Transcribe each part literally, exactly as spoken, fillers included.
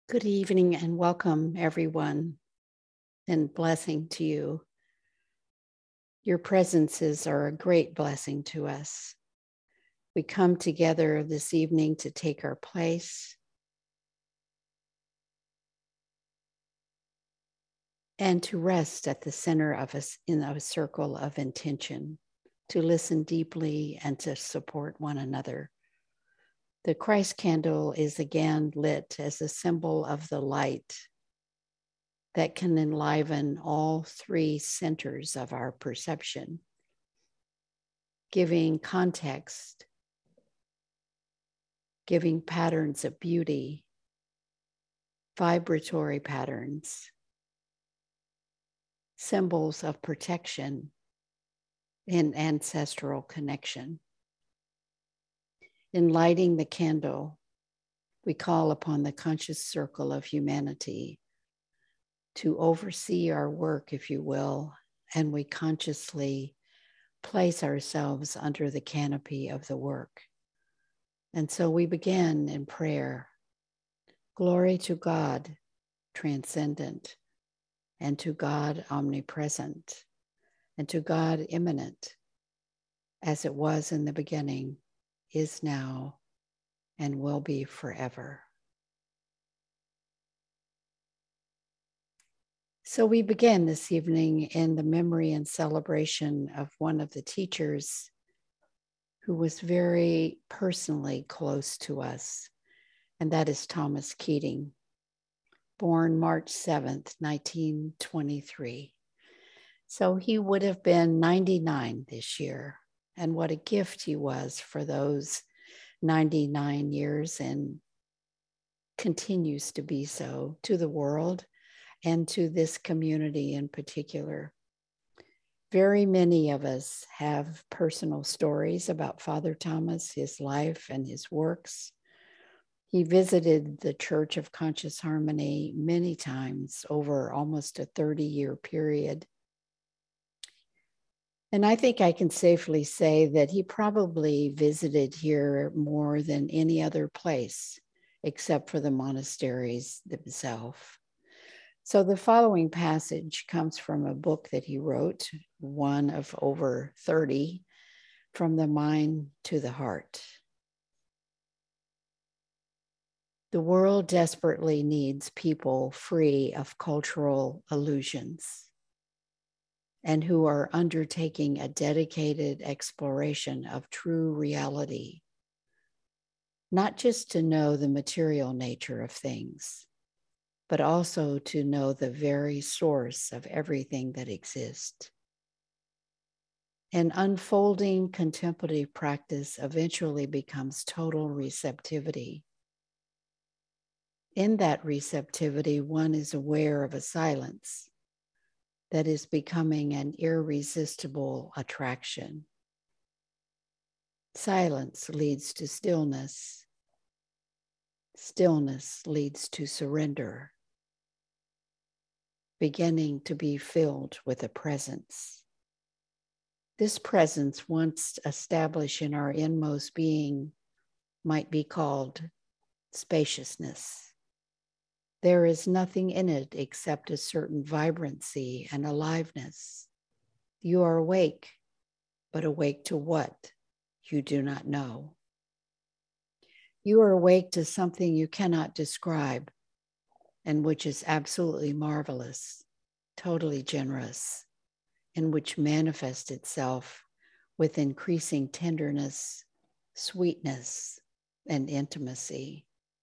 Good evening and welcome, everyone, and blessing to you. Your presences are a great blessing to us. We come together this evening to take our place and to rest at the center of us in a circle of intention, to listen deeply and to support one another. The Christ candle is again lit as a symbol of the light that can enliven all three centers of our perception, giving context, giving patterns of beauty, vibratory patterns, symbols of protection and ancestral connection. In lighting the candle, we call upon the conscious circle of humanity to oversee our work, if you will, and we consciously place ourselves under the canopy of the work. And so we begin in prayer. Glory to God, transcendent, and to God, omnipresent, and to God, immanent, as it was in the beginning, is now, and will be forever. So we begin this evening in the memory and celebration of one of the teachers who was very personally close to us, and that is Thomas Keating, born March seventh, nineteen twenty-three. So he would have been ninety-nine this year, and what a gift he was for those ninety-nine years and continues to be so to the world and to this community in particular. Very many of us have personal stories about Father Thomas, his life and his works. He visited the Church of Conscious Harmony many times over almost a thirty-year period. And I think I can safely say that he probably visited here more than any other place, except for the monasteries themselves. So the following passage comes from a book that he wrote, one of over thirty, From the Mind to the Heart. The world desperately needs people free of cultural illusions and who are undertaking a dedicated exploration of true reality, not just to know the material nature of things, but also to know the very source of everything that exists. An unfolding contemplative practice eventually becomes total receptivity. In that receptivity, one is aware of a silence that is becoming an irresistible attraction. Silence leads to stillness. Stillness leads to surrender, beginning to be filled with a presence. This presence, once established in our inmost being, might be called spaciousness. There is nothing in it except a certain vibrancy and aliveness. You are awake, but awake to what? You do not know. You are awake to something you cannot describe, and which is absolutely marvelous, totally generous, and which manifests itself with increasing tenderness, sweetness, and intimacy.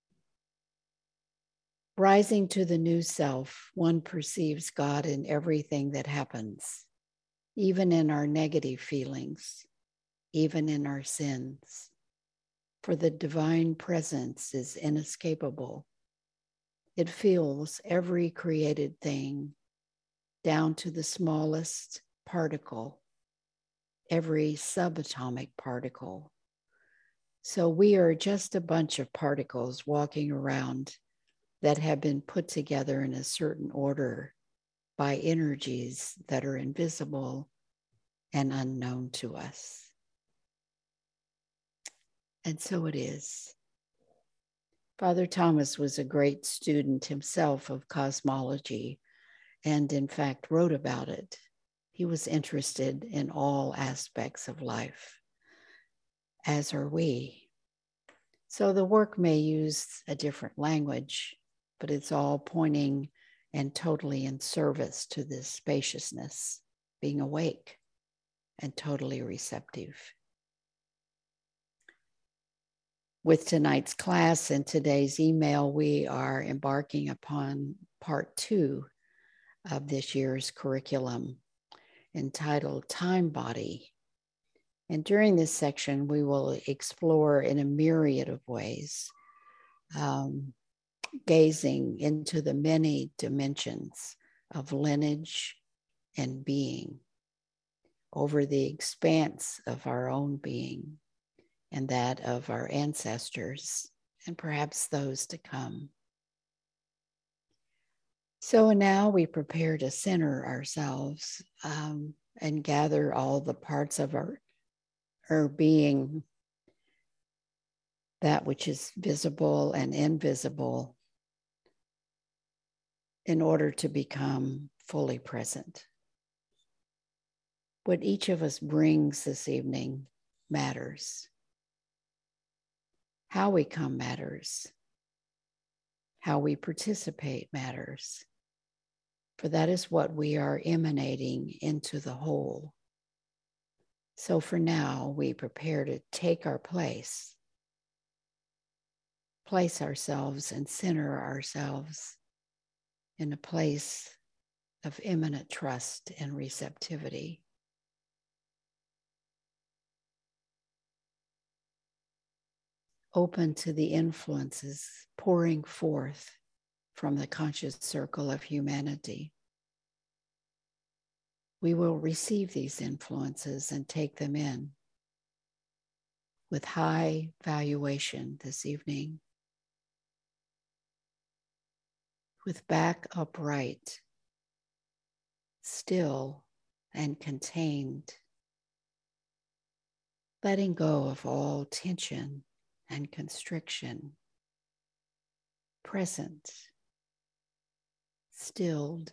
Rising to the new self, one perceives God in everything that happens, even in our negative feelings, even in our sins. For the divine presence is inescapable. It fills every created thing, down to the smallest particle, every subatomic particle. So we are just a bunch of particles walking around that have been put together in a certain order by energies that are invisible and unknown to us. And so it is. Father Thomas was a great student himself of cosmology and, in fact, wrote about it. He was interested in all aspects of life, as are we. So the work may use a different language, but it's all pointing and totally in service to this spaciousness, being awake and totally receptive. With tonight's class and today's email, we are embarking upon part two of this year's curriculum entitled Time Body. And during this section, we will explore in a myriad of ways, um, gazing into the many dimensions of lineage and being over the expanse of our own being and that of our ancestors, and perhaps those to come. So now we prepare to center ourselves um, and gather all the parts of our, our being, that which is visible and invisible, in order to become fully present. What each of us brings this evening matters. How we come matters. How we participate matters. For that is what we are emanating into the whole. So for now, we prepare to take our place, place ourselves and center ourselves in a place of immanent trust and receptivity. Open to the influences pouring forth from the conscious circle of humanity. We will receive these influences and take them in with high valuation this evening, with back upright, still and contained, letting go of all tension and constriction, present, stilled.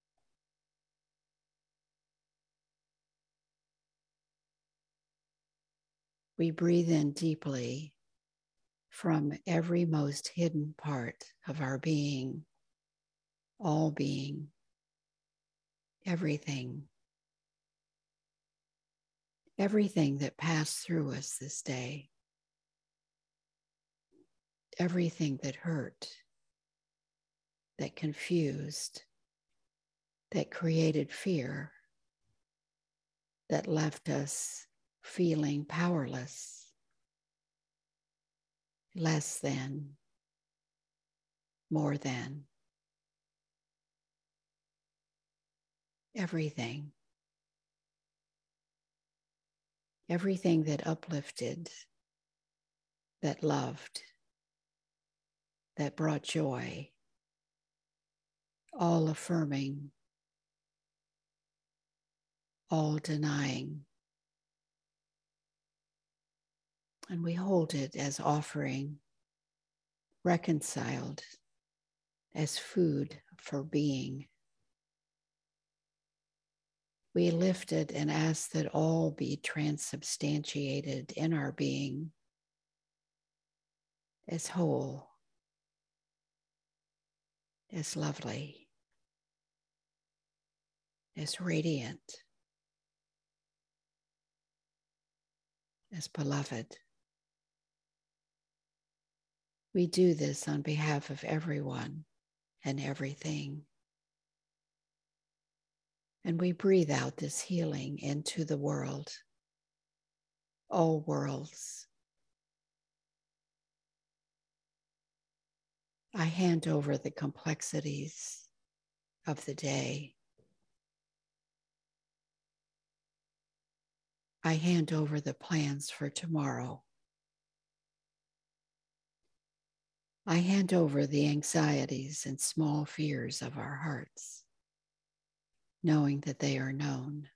We breathe in deeply from every most hidden part of our being, all being, everything, everything that passed through us this day, everything that hurt, that confused, that created fear, that left us feeling powerless, less than, more than. Everything. Everything that uplifted, that loved, that brought joy, all affirming, all denying. And we hold it as offering, reconciled, as food for being. We lift it and ask that all be transubstantiated in our being as whole, as lovely, as radiant, as beloved. We do this on behalf of everyone and everything. And we breathe out this healing into the world, all worlds. I hand over the complexities of the day. I hand over the plans for tomorrow. I hand over the anxieties and small fears of our hearts, knowing that they are known.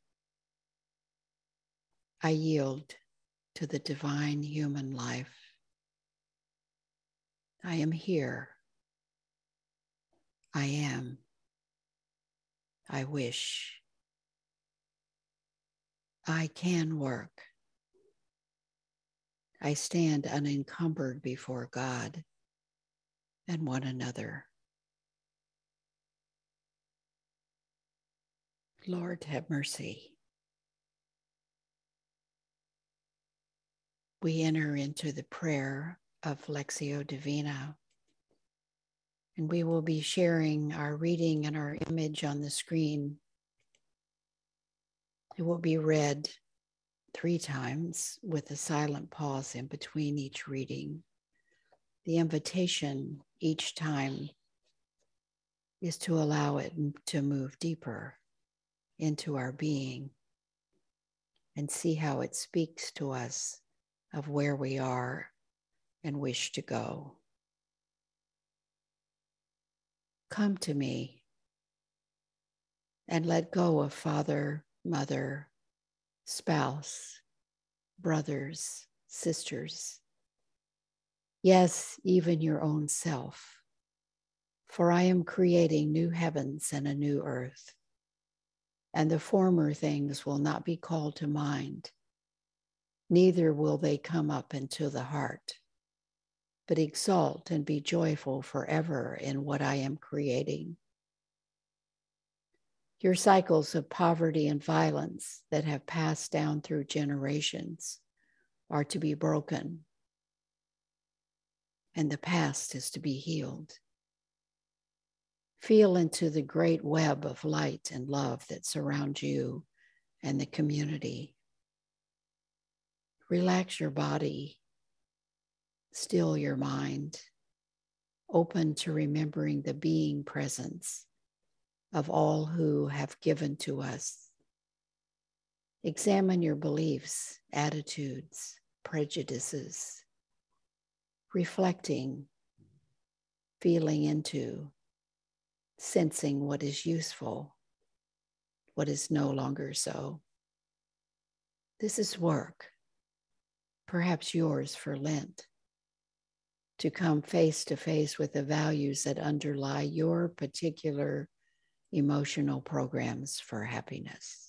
I yield to the divine human life, I am here. I am. I wish. I can work. I stand unencumbered before God and one another. Lord, have mercy. We enter into the prayer of Lectio Divina, and we will be sharing our reading and our image on the screen. It will be read three times with a silent pause in between each reading. The invitation each time is to allow it to move deeper into our being and see how it speaks to us of where we are and wish to go. Come to me and let go of father, mother, spouse, brothers, sisters. Yes, even your own self. For I am creating new heavens and a new earth, and the former things will not be called to mind, neither will they come up into the heart, but exalt and be joyful forever in what I am creating. Your cycles of poverty and violence that have passed down through generations are to be broken, and the past is to be healed. Feel into the great web of light and love that surrounds you and the community. Relax your body, still your mind, open to remembering the being presence of all who have given to us. Examine your beliefs, attitudes, prejudices, reflecting, feeling into, sensing what is useful, what is no longer so. This is work, perhaps yours for Lent, to come face to face with the values that underlie your particular emotional programs for happiness.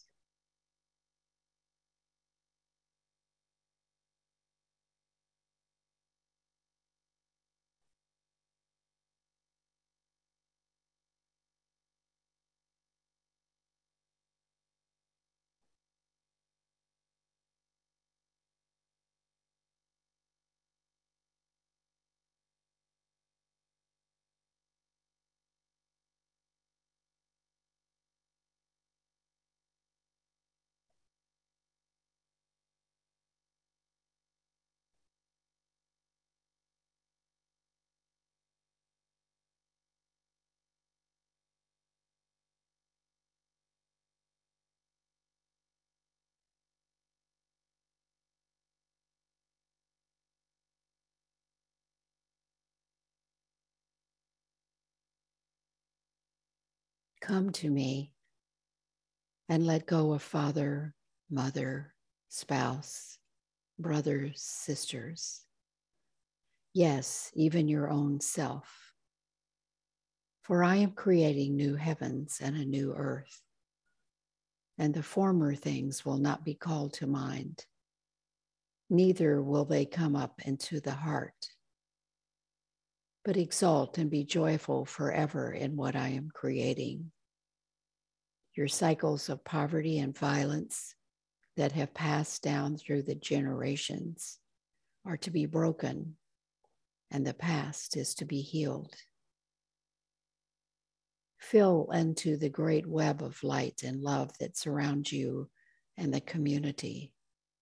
Come to me and let go of father, mother, spouse, brothers, sisters. Yes, even your own self. For I am creating new heavens and a new earth, and the former things will not be called to mind, neither will they come up into the heart, but exalt and be joyful forever in what I am creating. Your cycles of poverty and violence that have passed down through the generations are to be broken, and the past is to be healed. Fill into the great web of light and love that surrounds you and the community.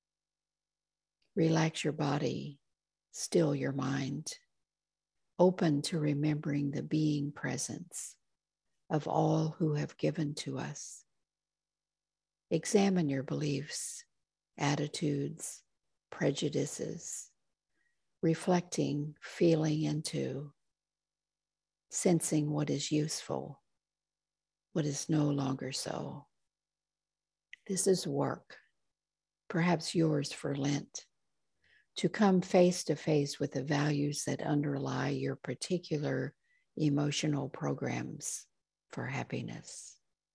Relax your body, still your mind, open to remembering the being presence of all who have given to us. Examine your beliefs, attitudes, prejudices, reflecting, feeling into, sensing what is useful, what is no longer so. This is work, perhaps yours for Lent, to come face to face with the values that underlie your particular emotional programs for happiness.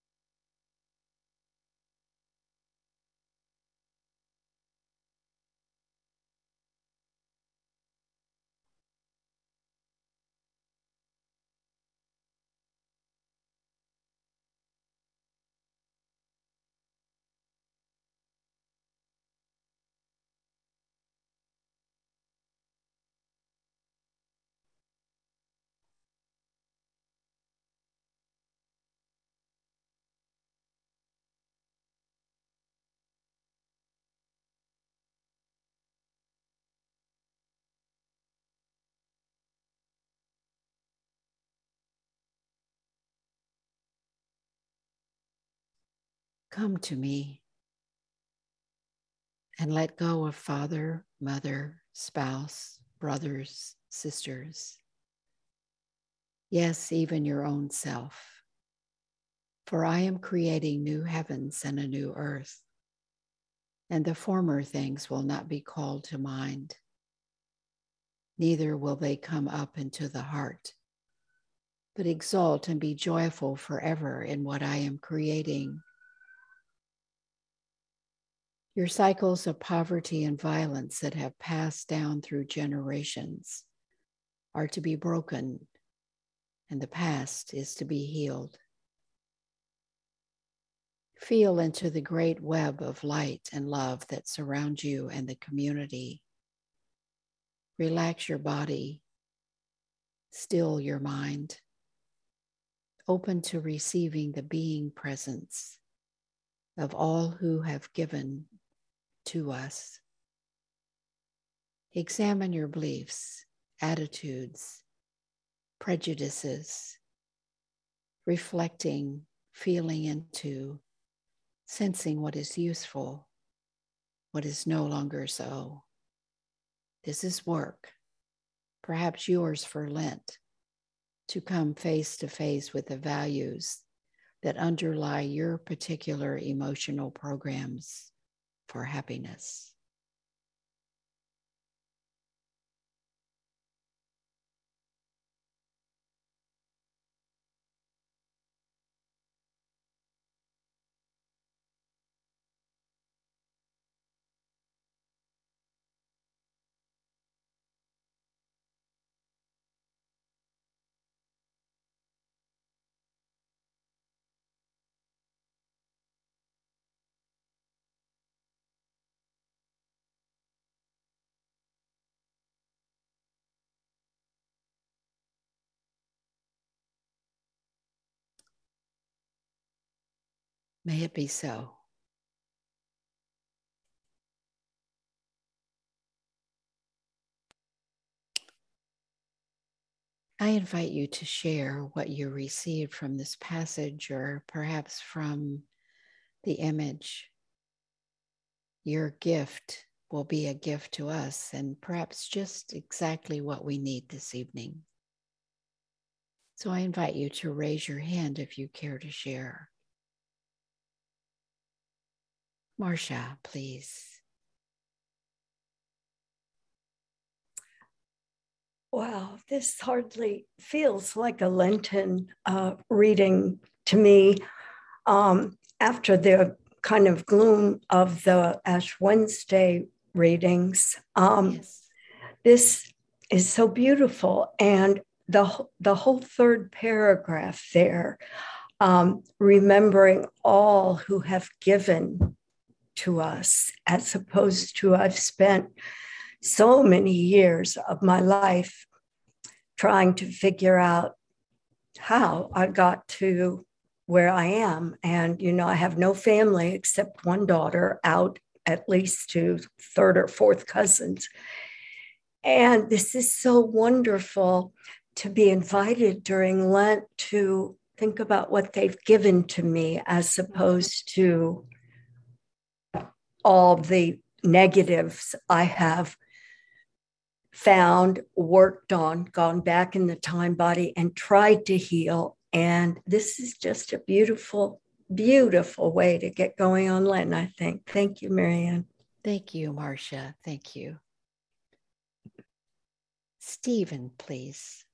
Come to me and let go of father, mother, spouse, brothers, sisters. Yes, even your own self. For I am creating new heavens and a new earth, and the former things will not be called to mind, neither will they come up into the heart, but exult and be joyful forever in what I am creating. Your cycles of poverty and violence that have passed down through generations are to be broken, and the past is to be healed. Feel into the great web of light and love that surrounds you and the community. Relax your body, still your mind, open to receiving the being presence of all who have given to us. Examine your beliefs, attitudes, prejudices, reflecting, feeling into, sensing what is useful, what is no longer so. This is work, perhaps yours for Lent, to come face to face with the values that underlie your particular emotional programs for happiness. May it be so. I invite you to share what you received from this passage, or perhaps from the image. Your gift will be a gift to us, and perhaps just exactly what we need this evening. So I invite you to raise your hand if you care to share. Marcia, please. Wow, this hardly feels like a Lenten uh, reading to me. Um, after the kind of gloom of the Ash Wednesday readings, um, yes. This is so beautiful. And the, the whole third paragraph there, um, remembering all who have given to us, as opposed to I've spent so many years of my life trying to figure out how I got to where I am. And, you know, I have no family except one daughter, out at least to third or fourth cousins. And this is so wonderful to be invited during Lent to think about what they've given to me, as opposed to all the negatives I have found, worked on, gone back in the time body and tried to heal. And this is just a beautiful, beautiful way to get going on Lent, I think. Thank you, Marianne. Thank you, Marcia. Thank you. Stephen, please.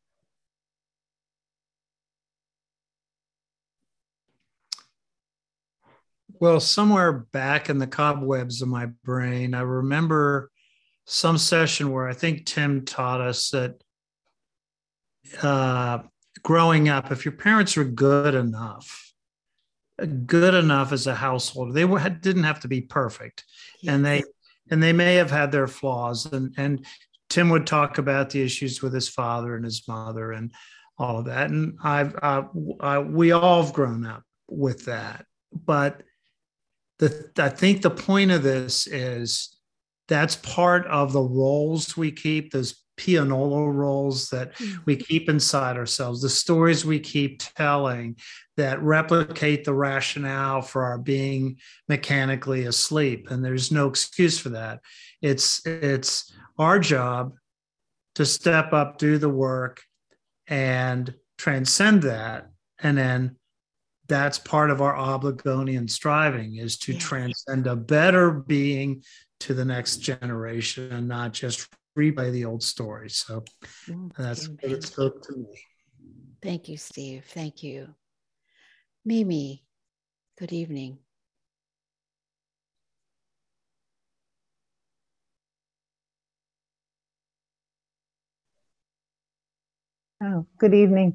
Well, somewhere back in the cobwebs of my brain, I remember some session where I think Tim taught us that uh, growing up, if your parents were good enough, good enough as a household, they were, didn't have to be perfect, yes. and they and they may have had their flaws. And and Tim would talk about the issues with his father and his mother and all of that. And I've uh, I, we all have grown up with that, but the I think the point of this is that's part of the roles we keep, those pianola roles that we keep inside ourselves, the stories we keep telling that replicate the rationale for our being mechanically asleep. And there's no excuse for that. It's, it's our job to step up, do the work, and transcend that. And then that's part of our Obligonian striving, is to yes. transcend a better being to the next generation and not just replay the old stories. So mm, that's amen. What it spoke to me. Thank you, Steve. Thank you. Mimi, good evening. Oh, good evening.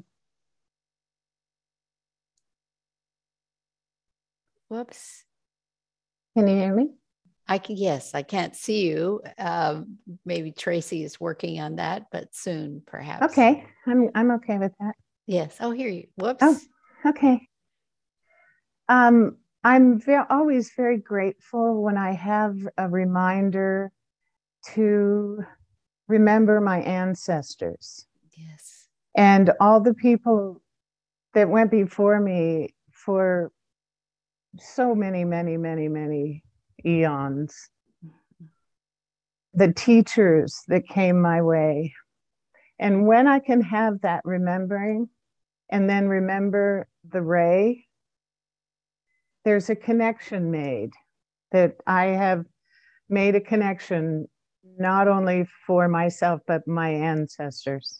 Whoops. Can you hear me? I can, yes, I can't see you. Um, maybe Tracy is working on that, but soon perhaps. Okay, I'm I'm okay with that. Yes, oh, hear you. Whoops. Oh, okay. Um, I'm very, always very grateful when I have a reminder to remember my ancestors. Yes. And all the people that went before me for so many, many, many, many eons. The teachers that came my way. And when I can have that remembering and then remember the ray, there's a connection made, that I have made a connection not only for myself, but my ancestors.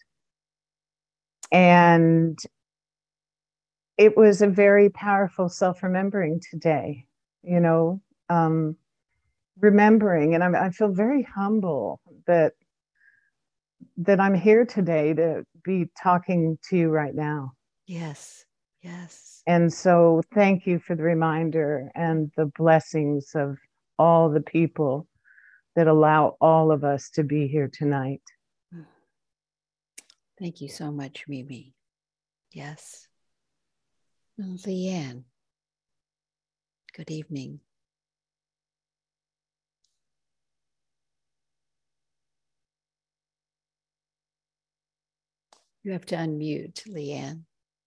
And it was a very powerful self-remembering today, you know, um, remembering, and I'm, I feel very humble that that I'm here today to be talking to you right now. Yes, yes. And so thank you for the reminder and the blessings of all the people that allow all of us to be here tonight. Thank you so much, Mimi. Yes. Leanne, good evening. You have to unmute, Leanne.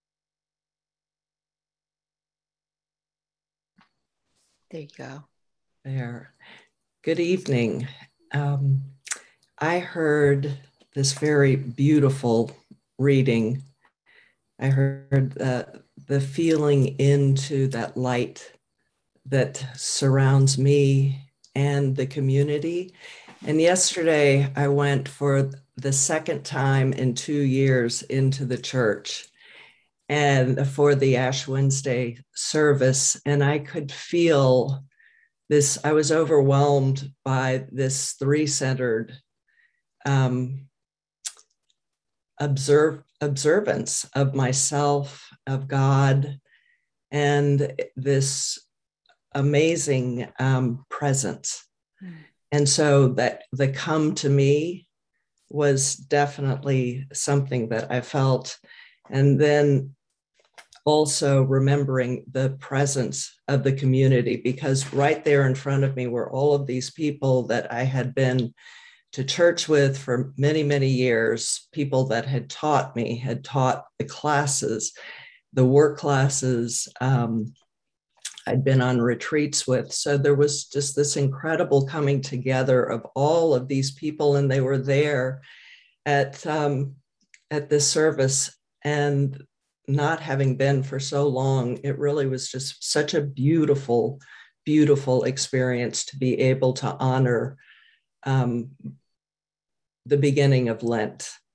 There you go. There. Good evening. Um, I heard this very beautiful reading. I heard uh, the feeling into that light that surrounds me and the community. And yesterday I went for the second time in two years into the church and for the Ash Wednesday service. And I could feel this, I was overwhelmed by this three-centered um, observe, observance of myself, of God, and this amazing um, presence. Mm. And so that the come to me was definitely something that I felt. And then also remembering the presence of the community, because right there in front of me were all of these people that I had been to church with for many, many years, people that had taught me, had taught the classes, the work classes, um, I'd been on retreats with. So there was just this incredible coming together of all of these people, and they were there at, um, at this service. And not having been for so long, it really was just such a beautiful, beautiful experience to be able to honor um, the beginning of Lent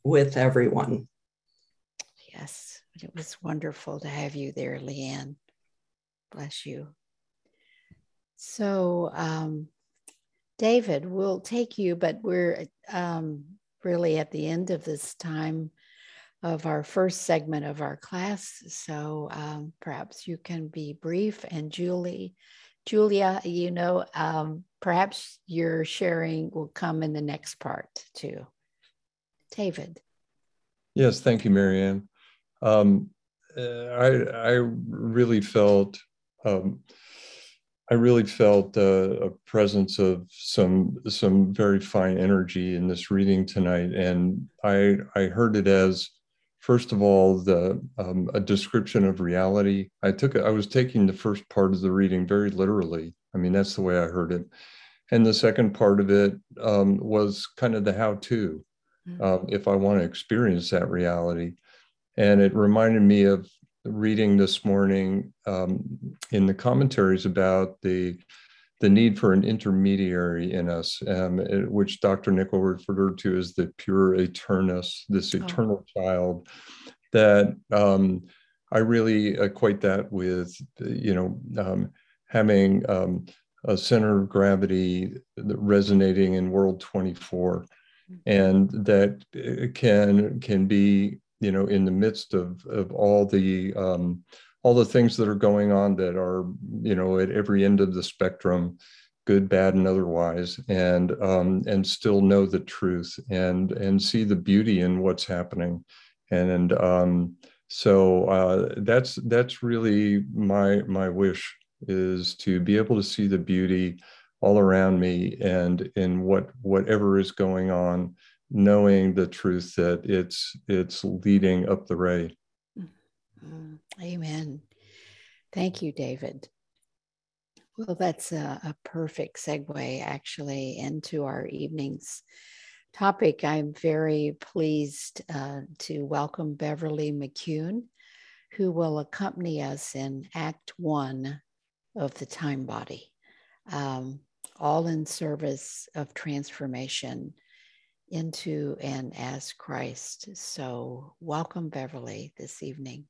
with everyone. Yes, it was wonderful to have you there, Leanne. Bless you. So, um, David, we'll take you, but we're um, really at the end of this time of our first segment of our class. So um, perhaps you can be brief. And Julie, Julia, you know, um, perhaps your sharing will come in the next part too. David. Yes, thank you, Marianne. Um, I, I really felt, um, I really felt uh, a presence of some some very fine energy in this reading tonight, and I I heard it as, first of all, the um, a description of reality. I took I was taking the first part of the reading very literally. I mean, that's the way I heard it, and the second part of it um, was kind of the how-to, mm-hmm. um, if I want to experience that reality. And it reminded me of reading this morning um, in the commentaries about the the need for an intermediary in us, um, it, which Doctor Nichol referred to as the pure eternus, this eternal oh. child, that um, I really equate that with, you know, um, having um, a center of gravity resonating in world twenty-four, and that can can be, you know, in the midst of of all the um, all the things that are going on that are, you know, at every end of the spectrum, good, bad, and otherwise, and um, and still know the truth and and see the beauty in what's happening, and um, so uh, that's that's really my my wish, is to be able to see the beauty all around me and in what whatever is going on, knowing the truth that it's it's leading up the ray. Amen. Thank you, David. Well, that's a, a perfect segue actually into our evening's topic. I'm very pleased uh, to welcome Beverly McCune, who will accompany us in Act One of the Time Body, um, all in service of transformation into and as Christ. So welcome, Beverly, this evening.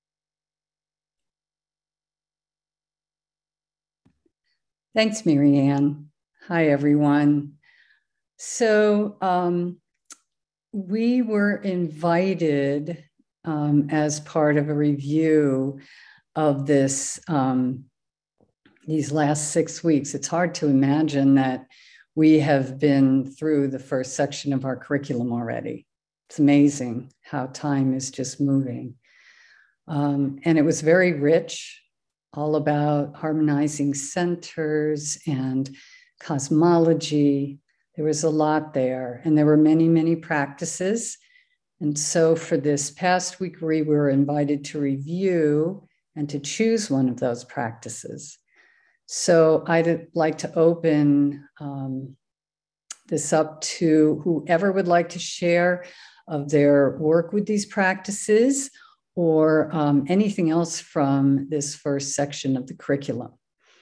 Thanks, Marianne. Hi, everyone. So um, we were invited um, as part of a review of this, um, these last six weeks. It's hard to imagine that we have been through the first section of our curriculum already. It's amazing how time is just moving. Um, and it was very rich, all about harmonizing centers and cosmology. There was a lot there, and there were many, many practices. And so for this past week, we were invited to review and to choose one of those practices. So I'd like to open um, this up to whoever would like to share of their work with these practices, or um, anything else from this first section of the curriculum.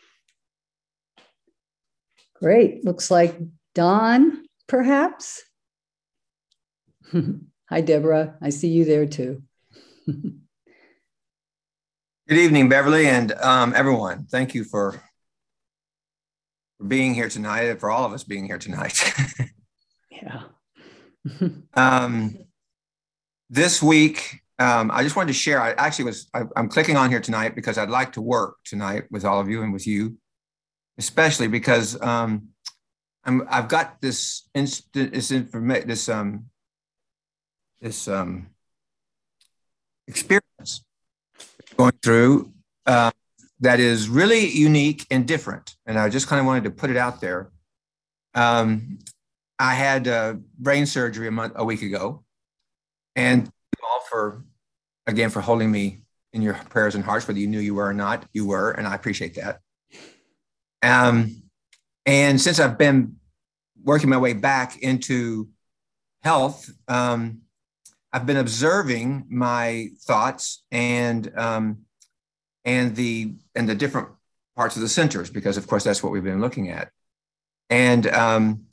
Great, looks like Dawn, perhaps? Hi, Deborah, I see you there too. Good evening, Beverly, and um, everyone. Thank you for being here tonight, and for all of us being here tonight. Yeah. um, this week, Um, I just wanted to share, I actually was, I, I'm clicking on here tonight because I'd like to work tonight with all of you and with you, especially because um, I'm, I've got this instant, this information, this, um, this um, experience going through uh, that is really unique and different. And I just kind of wanted to put it out there. Um, I had uh, brain surgery a month, a week ago, and all for, again, for holding me in your prayers and hearts, whether you knew you were or not, you were, and I appreciate that. Um, and since I've been working my way back into health, um, I've been observing my thoughts and um, and the and the different parts of the centers, because of course that's what we've been looking at. And um,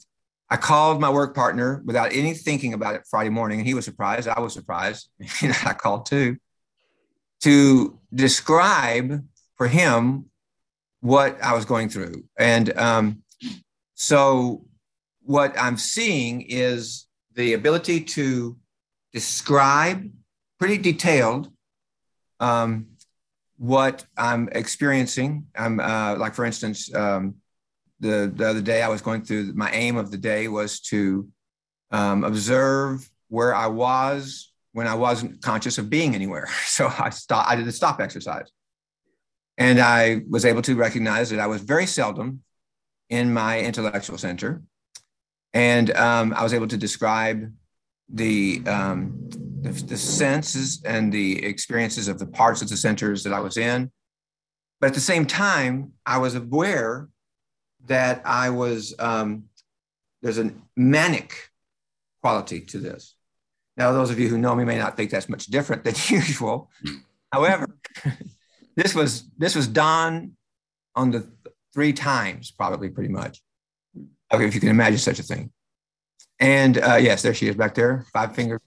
I called my work partner without any thinking about it Friday morning, and he was surprised. I was surprised. I called too, to describe for him what I was going through. And um, so what I'm seeing is the ability to describe pretty detailed um, what I'm experiencing. I'm uh, like, for instance, um, the, the other day I was going through, my aim of the day was to um, observe where I was when I wasn't conscious of being anywhere. So I stopped, I did the stop exercise. And I was able to recognize that I was very seldom in my intellectual center. And um, I was able to describe the, um, the, the senses and the experiences of the parts of the centers that I was in. But at the same time, I was aware that I was, um, there's a manic quality to this. Now, those of you who know me may not think that's much different than usual. However, this was this was done on the three times, probably pretty much. Okay, if you can imagine such a thing. And uh, yes, there she is back there, five fingers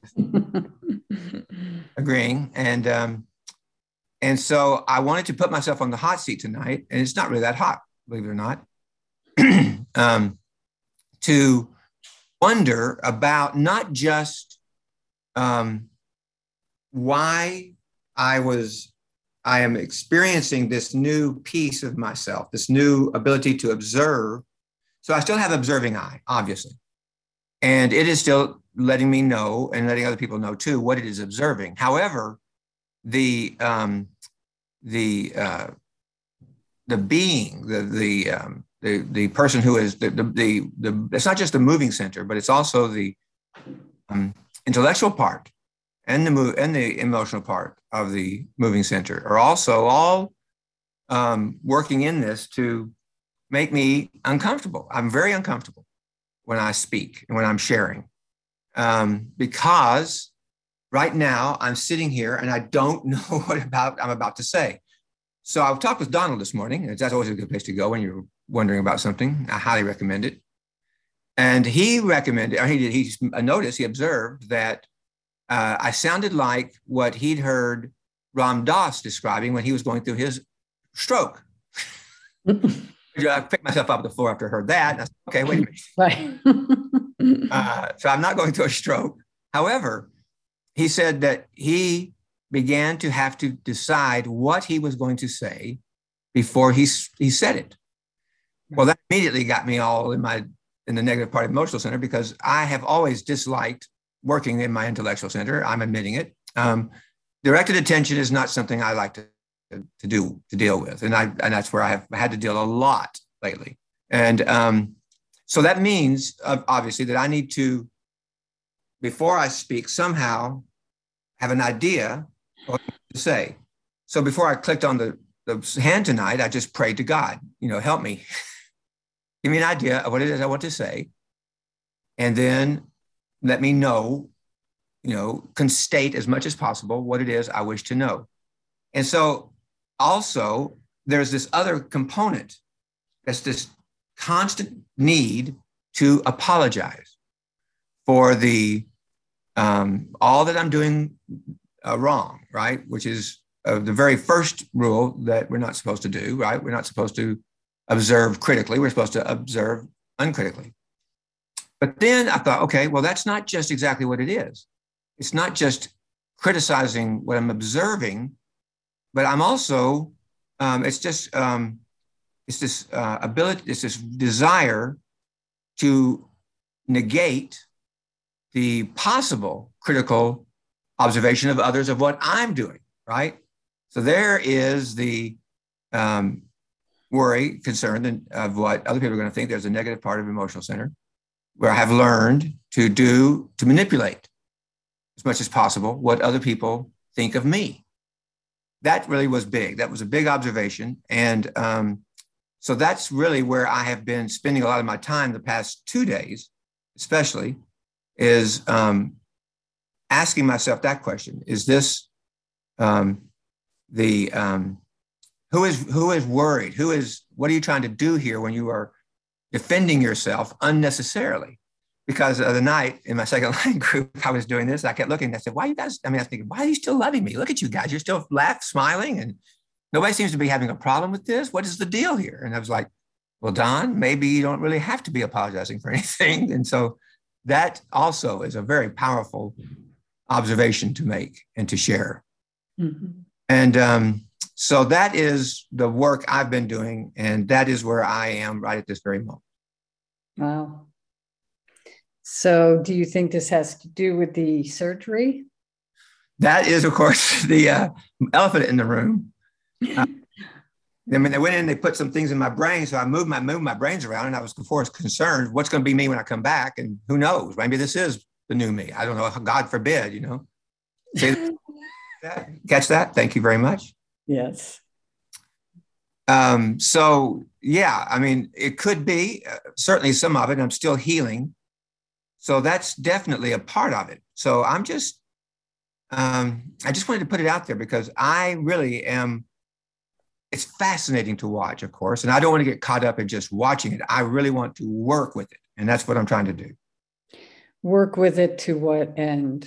agreeing. And um, and so I wanted to put myself on the hot seat tonight, and it's not really that hot, believe it or not, um, to wonder about not just um, why I was I am experiencing this new piece of myself, this new ability to observe. So I still have observing eye, obviously. And it is still letting me know and letting other people know too what it is observing. However, the um, the uh, the being, the the um, the the person who is the the, the the it's not just the moving center, but it's also the um, intellectual part and the move and the emotional part of the moving center are also all um, working in this to make me uncomfortable. I'm very uncomfortable when I speak and when I'm sharing, um, because right now I'm sitting here and I don't know what about I'm about to say. So I've talked with Donald this morning, and that's always a good place to go when you're wondering about something. I highly recommend it. And he recommended, or he did, he noticed, he observed that Uh, I sounded like what he'd heard Ram Dass describing when he was going through his stroke. I picked myself up off the floor after I heard that. And I said, okay, wait a minute. Right. uh, so I'm not going through a stroke. However, he said that he began to have to decide what he was going to say before he, he said it. Well, that immediately got me all in my in the negative part of the emotional center, because I have always disliked working in my intellectual center. I'm admitting it. Um, directed attention is not something I like to, to do, to deal with. And I and that's where I have had to deal a lot lately. And um, so that means, uh, obviously, that I need to, before I speak, somehow have an idea of what to say. So before I clicked on the, the hand tonight, I just prayed to God, you know, help me. Give me an idea of what it is I want to say. And then let me know, you know, can state as much as possible what it is I wish to know. And so also there's this other component. That's this constant need to apologize for the um, all that I'm doing uh, wrong, right? Which is uh, the very first rule that we're not supposed to do, right? We're not supposed to observe critically. We're supposed to observe uncritically. But then I thought, okay, well, that's not just exactly what it is. It's not just criticizing what I'm observing, but I'm also, um, it's just, um, it's this uh, ability, it's this desire to negate the possible critical observation of others of what I'm doing, right? So there is the um, worry, concern of what other people are going to think. There's a negative part of the emotional center, where I have learned to do, to manipulate as much as possible what other people think of me. That really was big. That was a big observation. And um, so that's really where I have been spending a lot of my time the past two days, especially, is um, asking myself that question. Is this um, the, um, who is who is worried? Who is, what are you trying to do here when you are defending yourself unnecessarily? because of the night in my second line group, I was doing this. I kept looking and I said, why you guys, I mean, I was thinking, why are you still loving me? Look at you guys. You're still laugh, smiling, and nobody seems to be having a problem with this. What is the deal here? And I was like, well, Don, maybe you don't really have to be apologizing for anything. And so that also is a very powerful observation to make and to share. Mm-hmm. And um, so that is the work I've been doing. And that is where I am right at this very moment. Wow. So do you think this has to do with the surgery? That is, of course, the uh, elephant in the room. Uh, I mean, they went in, they put some things in my brain. So I moved my, moved my brains around, and I was, of course, concerned, what's going to be me when I come back? And who knows? Maybe this is the new me. I don't know. God forbid, you know. Say that. Catch that? Thank you very much. Yes. Um, so, yeah, I mean, it could be, uh, certainly some of it. I'm still healing. So that's definitely a part of it. So I'm just, um, I just wanted to put it out there because I really am, it's fascinating to watch, of course, and I don't want to get caught up in just watching it. I really want to work with it. And that's what I'm trying to do. Work with it to what end?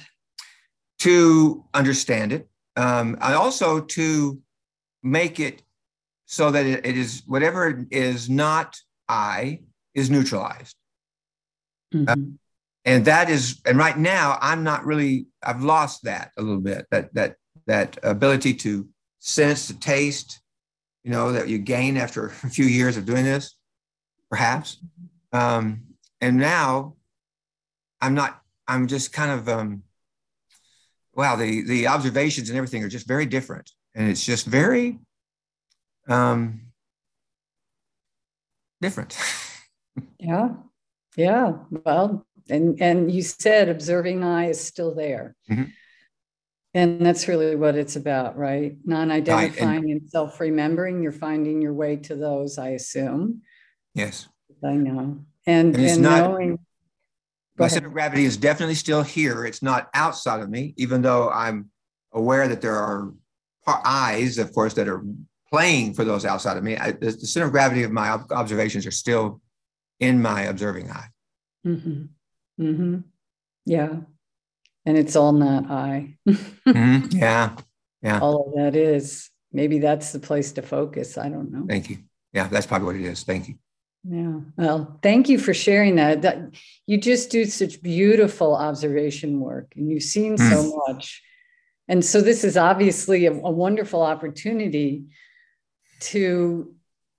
To understand it. Um, I also to make it so that it, it is, whatever is not I is neutralized. Mm-hmm. Uh, and that is, and right now I'm not really, I've lost that a little bit, that, that, that ability to sense, to taste, you know, that you gain after a few years of doing this, perhaps. Um, and now I'm not, I'm just kind of, um, wow, the, the observations and everything are just very different. And it's just very um, different. Yeah, yeah. Well, and, and you said observing eye is still there. Mm-hmm. And that's really what it's about, right? Non-identifying right. and, and self-remembering. You're finding your way to those, I assume. Yes. I know. And, and, and not, knowing. My center of gravity is definitely still here. It's not outside of me, even though I'm aware that there are eyes, of course, that are playing for those outside of me. I, the, the center of gravity of my ob- observations are still in my observing eye. Mm-hmm. Mm-hmm. Yeah. And it's all not I. mm-hmm. Yeah. Yeah. All of that is. Maybe that's the place to focus. I don't know. Thank you. Yeah, that's probably what it is. Thank you. Yeah. Well, thank you for sharing that. That you just do such beautiful observation work, and you've seen mm. so much. And so this is obviously a, a wonderful opportunity to,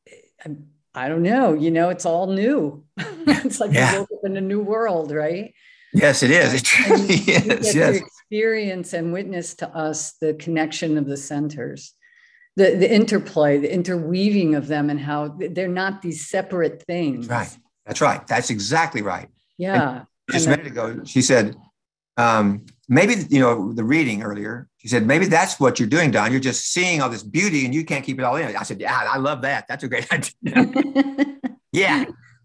I don't know, you know, it's all new. It's like yeah. you woke up in a new world, right? Yes, it is. It truly is. You get yes. to experience and witness to us the connection of the centers, the, the interplay, the interweaving of them, and how they're not these separate things. That's right. That's right. That's exactly right. Yeah. And just and a minute ago, she said, um, maybe, you know, the reading earlier, she said, maybe that's what you're doing, Don. You're just seeing all this beauty and you can't keep it all in. I said, yeah, I love that. That's a great idea. yeah.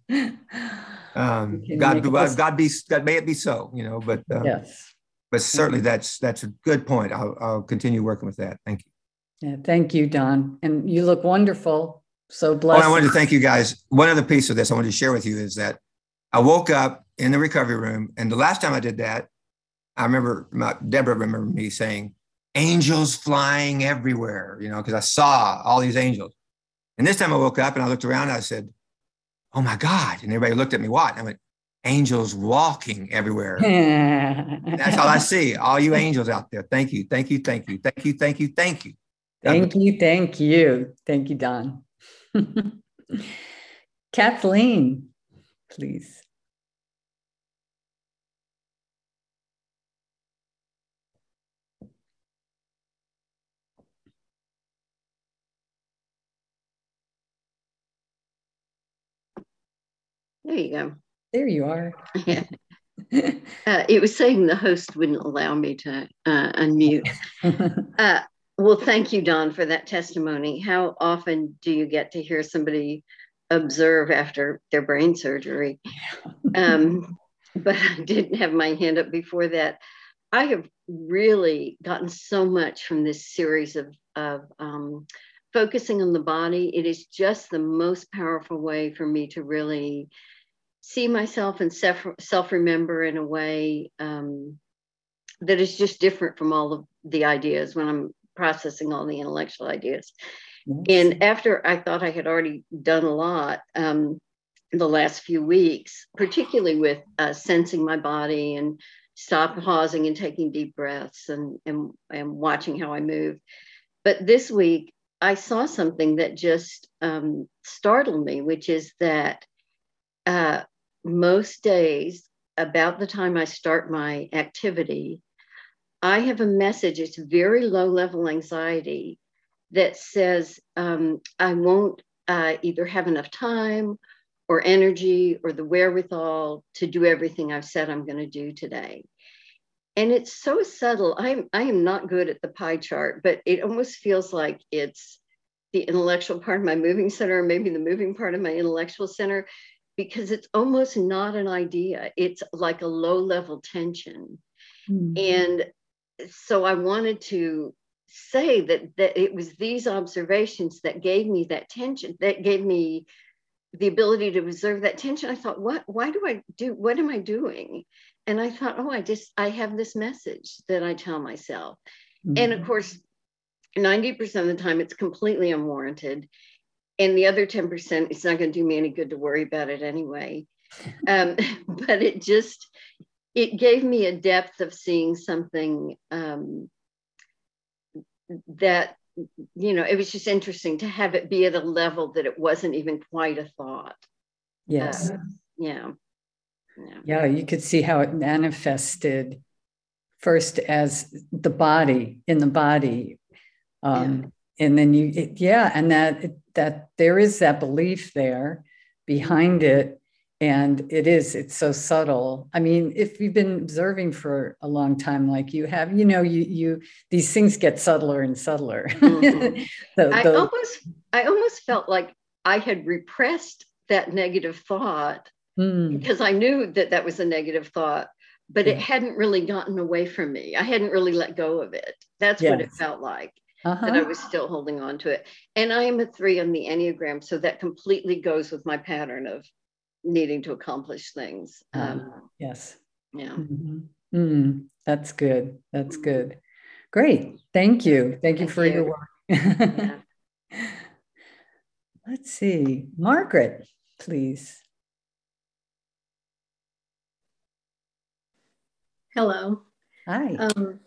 Um, God, God, God be, God may it be so, you know, but, um, yes. but certainly that's, that's a good point. I'll, I'll continue working with that. Thank you. Yeah. Thank you, Don. And you look wonderful. So blessed. Oh, I wanted to thank you guys. One other piece of this I wanted to share with you is that I woke up in the recovery room. And the last time I did that, I remember my, Deborah remembered me saying, angels flying everywhere, you know, because I saw all these angels. And this time I woke up and I looked around and I said, oh my God. And everybody looked at me, what? And I went, angels walking everywhere. That's all I see. All you angels out there. Thank you. Thank you. Thank you. Thank you. Thank you. Thank you. Thank you. Thank you. Thank you, Don. Kathleen, please. There you go. There you are. Yeah. Uh, it was saying the host wouldn't allow me to uh, unmute. Uh, well, thank you, Don, for that testimony. How often do you get to hear somebody observe after their brain surgery? Um, but I didn't have my hand up before that. I have really gotten so much from this series of, of um, focusing on the body. It is just the most powerful way for me to really see myself and self self remember in a way um, that is just different from all of the ideas when I'm processing all the intellectual ideas. Yes. And after I thought I had already done a lot um, the last few weeks, particularly with uh, sensing my body and stop pausing and taking deep breaths and, and, and watching how I move. But this week, I saw something that just um, startled me, which is that uh, most days, about the time I start my activity, I have a message, it's very low level anxiety that says um, I won't uh, either have enough time or energy or the wherewithal to do everything I've said I'm going to do today. And it's so subtle. I'm, I am not good at the pie chart, but it almost feels like it's the intellectual part of my moving center, or maybe the moving part of my intellectual center, because it's almost not an idea. It's like a low level tension. Mm-hmm. And so I wanted to say that, that it was these observations that gave me that tension, that gave me the ability to observe that tension. I thought, what, why do I do, what am I doing? And I thought, oh, I just, I have this message that I tell myself. Mm-hmm. And of course, ninety percent of the time it's completely unwarranted. And the other ten percent, it's not going to do me any good to worry about it anyway. Um, but it just, it gave me a depth of seeing something um, that, you know, it was just interesting to have it be at a level that it wasn't even quite a thought. Yes. Uh, yeah. yeah. Yeah, you could see how it manifested first as the body, in the body. Um, yeah. And then you, it, yeah, and that, it, that there is that belief there behind it. And it is, it's so subtle. I mean, if you've been observing for a long time, like you have, you know, you, you, these things get subtler and subtler. Mm-hmm. the, I the, almost, I almost felt like I had repressed that negative thought mm. because I knew that that was a negative thought, but yeah. it hadn't really gotten away from me. I hadn't really let go of it. That's yes. what it felt like. Uh-huh. That I was still holding on to it. And I am a three on the Enneagram, so that completely goes with my pattern of needing to accomplish things. Um, uh, yes. Yeah. Mm-hmm. Mm, that's good. That's good. Great. Thank you. Thank, Thank you for you. your work. Yeah. Let's see. Margaret, please. Hello. Hi. Um,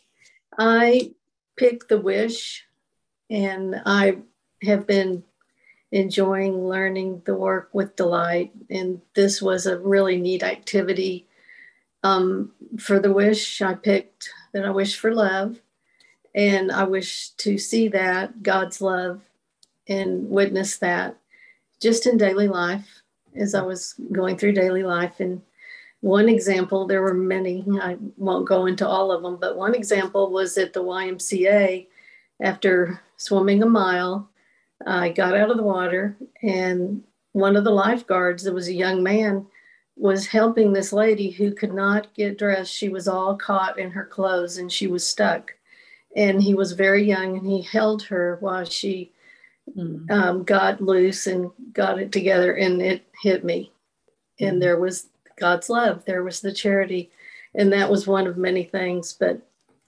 I picked the wish, and I have been enjoying learning the work with delight. And this was a really neat activity. Um, for the wish, I picked that I wish for love. And I wish to see that, God's love, and witness that just in daily life as I was going through daily life. And one example, there were many, I won't go into all of them, but one example was at the Y M C A. After swimming a mile, I got out of the water, and one of the lifeguards, that was a young man, was helping this lady who could not get dressed. She was all caught in her clothes and she was stuck. And he was very young, and he held her while she mm. um, got loose and got it together, and it hit me. Mm. And there was God's love. There was the charity. And that was one of many things. But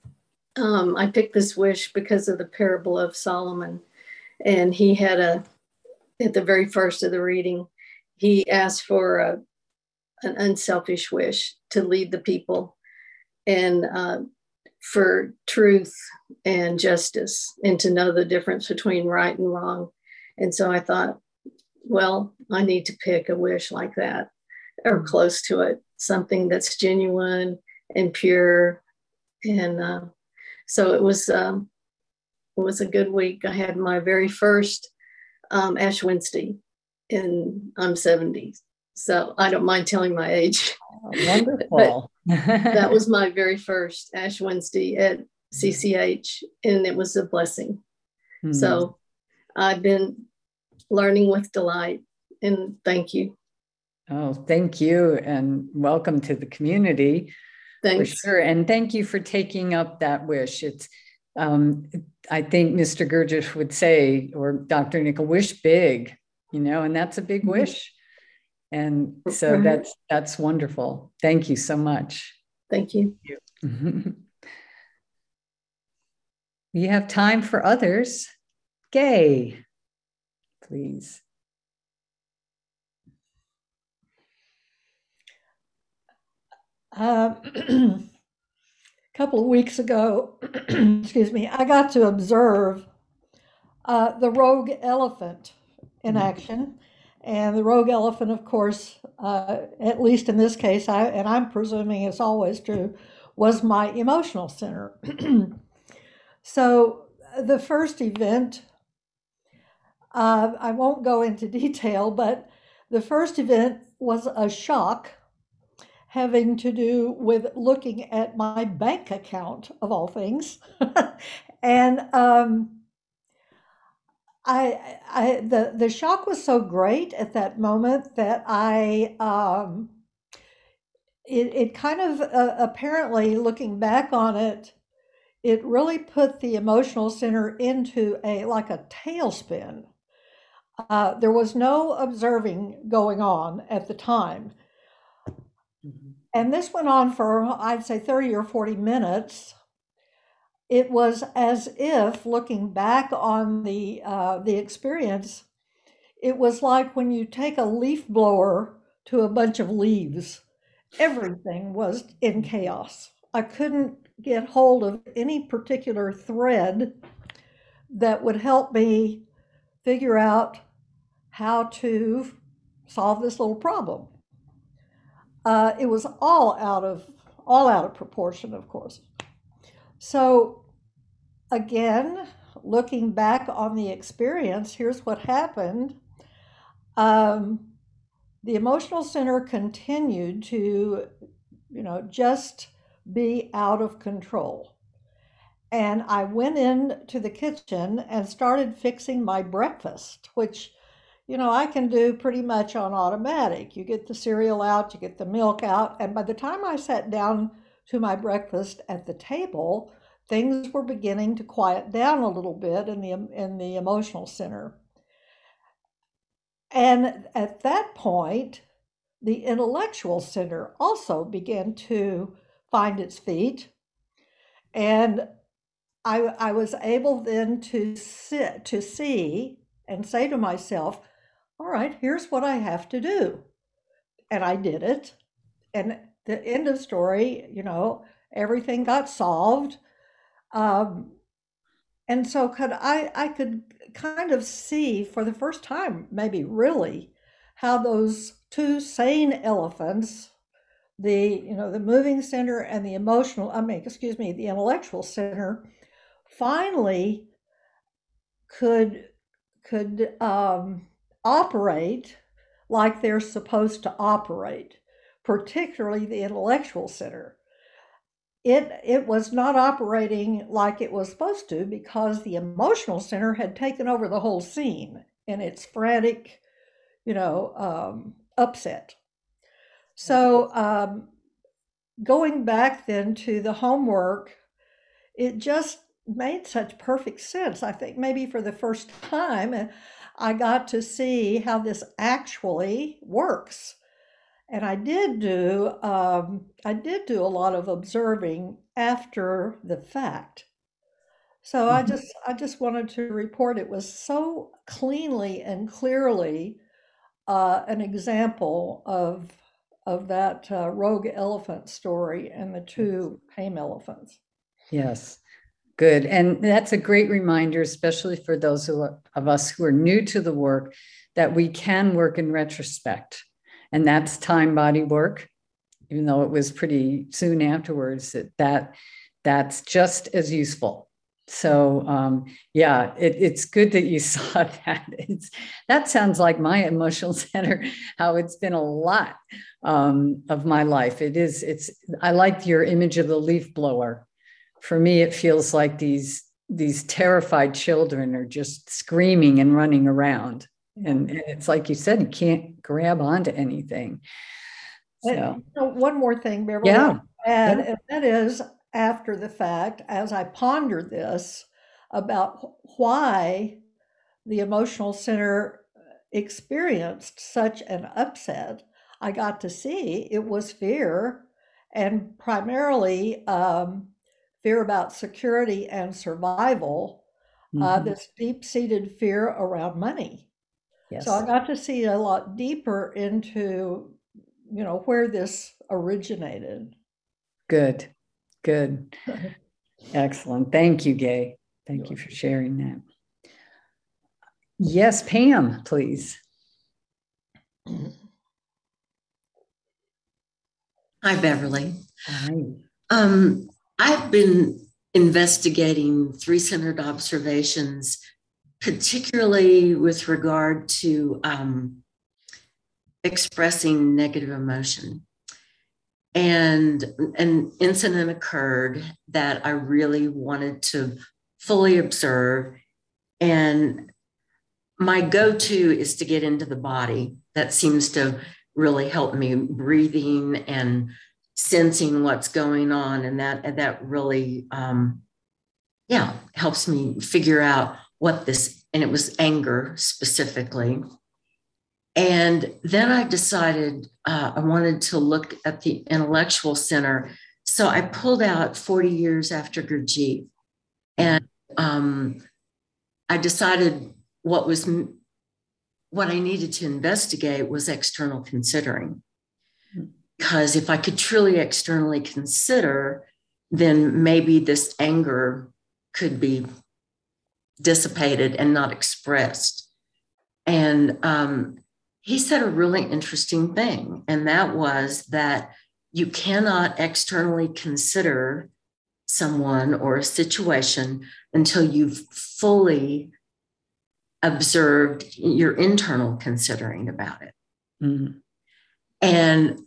um, I picked this wish because of the parable of Solomon. And he had a, at the very first of the reading, he asked for a, an unselfish wish to lead the people, and uh, for truth and justice, and to know the difference between right and wrong. And so I thought, well, I need to pick a wish like that, or close to it, something that's genuine and pure. And uh, so it was, um, it was a good week. I had my very first um, Ash Wednesday, and I'm seventy. So I don't mind telling my age. Oh, wonderful. That was my very first Ash Wednesday at C C H, and it was a blessing. Hmm. So I've been learning with delight, and thank you. Oh, thank you, and welcome to the community. Thanks. For sure. And thank you for taking up that wish. It's, um, I think Mister Gurdjieff would say, or Doctor Nickel, wish big, you know, and that's a big wish. And so Right. that's that's wonderful. Thank you so much. Thank you. We have time for others. Gay, please. Uh, a couple of weeks ago, excuse me, I got to observe uh, the rogue elephant in action. And the rogue elephant, of course, uh, at least in this case, I, and I'm presuming it's always true, was my emotional center. So the first event, uh, I won't go into detail, but the first event was a shock having to do with looking at my bank account, of all things. And um, I, I, the, the shock was so great at that moment that I, um, it, it kind of, uh, apparently looking back on it, it really put the emotional center into a, like a tailspin. Uh, there was no observing going on at the time. And this went on for, I'd say, thirty or forty minutes. It was as if, looking back on the, uh, the experience, it was like when you take a leaf blower to a bunch of leaves. Everything was in chaos. I couldn't get hold of any particular thread that would help me figure out how to solve this little problem. Uh, it was all out of all out of proportion, of course. So again, looking back on the experience, here's what happened. Um, the emotional center continued to, you know, just be out of control. And I went into the kitchen and started fixing my breakfast, which, you know, I can do pretty much on automatic. You get the cereal out, you get the milk out, and by the time I sat down to my breakfast at the table, things were beginning to quiet down a little bit in the, in the emotional center. And at that point, the intellectual center also began to find its feet. And I, I was able then to sit, to see and say to myself, all right, here's what I have to do. And I did it. And the end of story, you know, everything got solved. Um, and so could I, I could kind of see for the first time, maybe really, how those two sane elephants, the, you know, the moving center and the emotional, I mean, excuse me, the intellectual center, finally could, could um, operate like they're supposed to operate, particularly the intellectual center. It, it was not operating like it was supposed to because the emotional center had taken over the whole scene in its frantic, you know, um, upset. So um, going back then to the homework, it just made such perfect sense. I think maybe for the first time, I got to see how this actually works. And I did do, um, I did do a lot of observing after the fact. So mm-hmm. I just, I just wanted to report it was so cleanly and clearly uh, an example of, of that uh, rogue elephant story and the two tame elephants. Yes, good. And that's a great reminder, especially for those who are, of us who are new to the work, that we can work in retrospect. And that's time body work, even though it was pretty soon afterwards, that, that that's just as useful. So um, yeah, it, it's good that you saw that. It's, that sounds like my emotional center, how it's been a lot um, of my life. It is, it's, I like your image of the leaf blower. For me, it feels like these, these terrified children are just screaming and running around. And, and it's like you said, you can't grab onto anything. So, and, you know, one more thing, Beverly, yeah. and, yeah. and that is after the fact, as I pondered this about why the emotional center experienced such an upset, I got to see it was fear, and primarily um, fear about security and survival, mm-hmm. uh, this deep-seated fear around money. Yes. So I got to see a lot deeper into, you know, where this originated. Good, good. Excellent. Thank you, Gay. Thank you for sharing that. Yes, Pam, please. Hi, Beverly. Hi. Um, I've been investigating three-centered observations, particularly with regard to um, expressing negative emotion. And an incident occurred that I really wanted to fully observe. And my go-to is to get into the body. That seems to really help me, breathing and sensing what's going on. And that, that really, um, yeah, helps me figure out what this, and it was anger specifically. And then I decided uh, I wanted to look at the intellectual center. So I pulled out forty years after Gurdjieff. And um, I decided what was what I needed to investigate was external considering. Because if I could truly externally consider, then maybe this anger could be dissipated and not expressed. And um, he said a really interesting thing, and that was that you cannot externally consider someone or a situation until you've fully observed your internal considering about it. Mm-hmm. And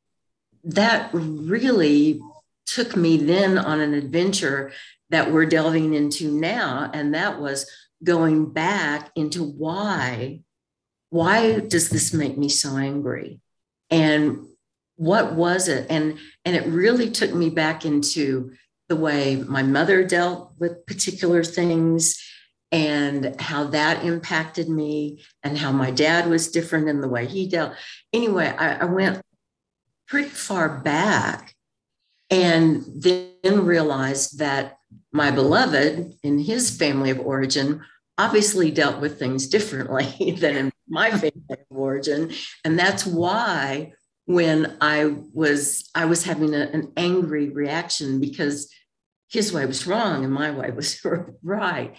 that really took me then on an adventure that we're delving into now. And that was going back into why, why does this make me so angry? And what was it? And, and it really took me back into the way my mother dealt with particular things and how that impacted me and how my dad was different in the way he dealt. Anyway, I, I went pretty far back and then realized that my beloved in his family of origin obviously dealt with things differently than in my family of origin. And that's why when I was, I was having a, an angry reaction because his way was wrong and my way was right.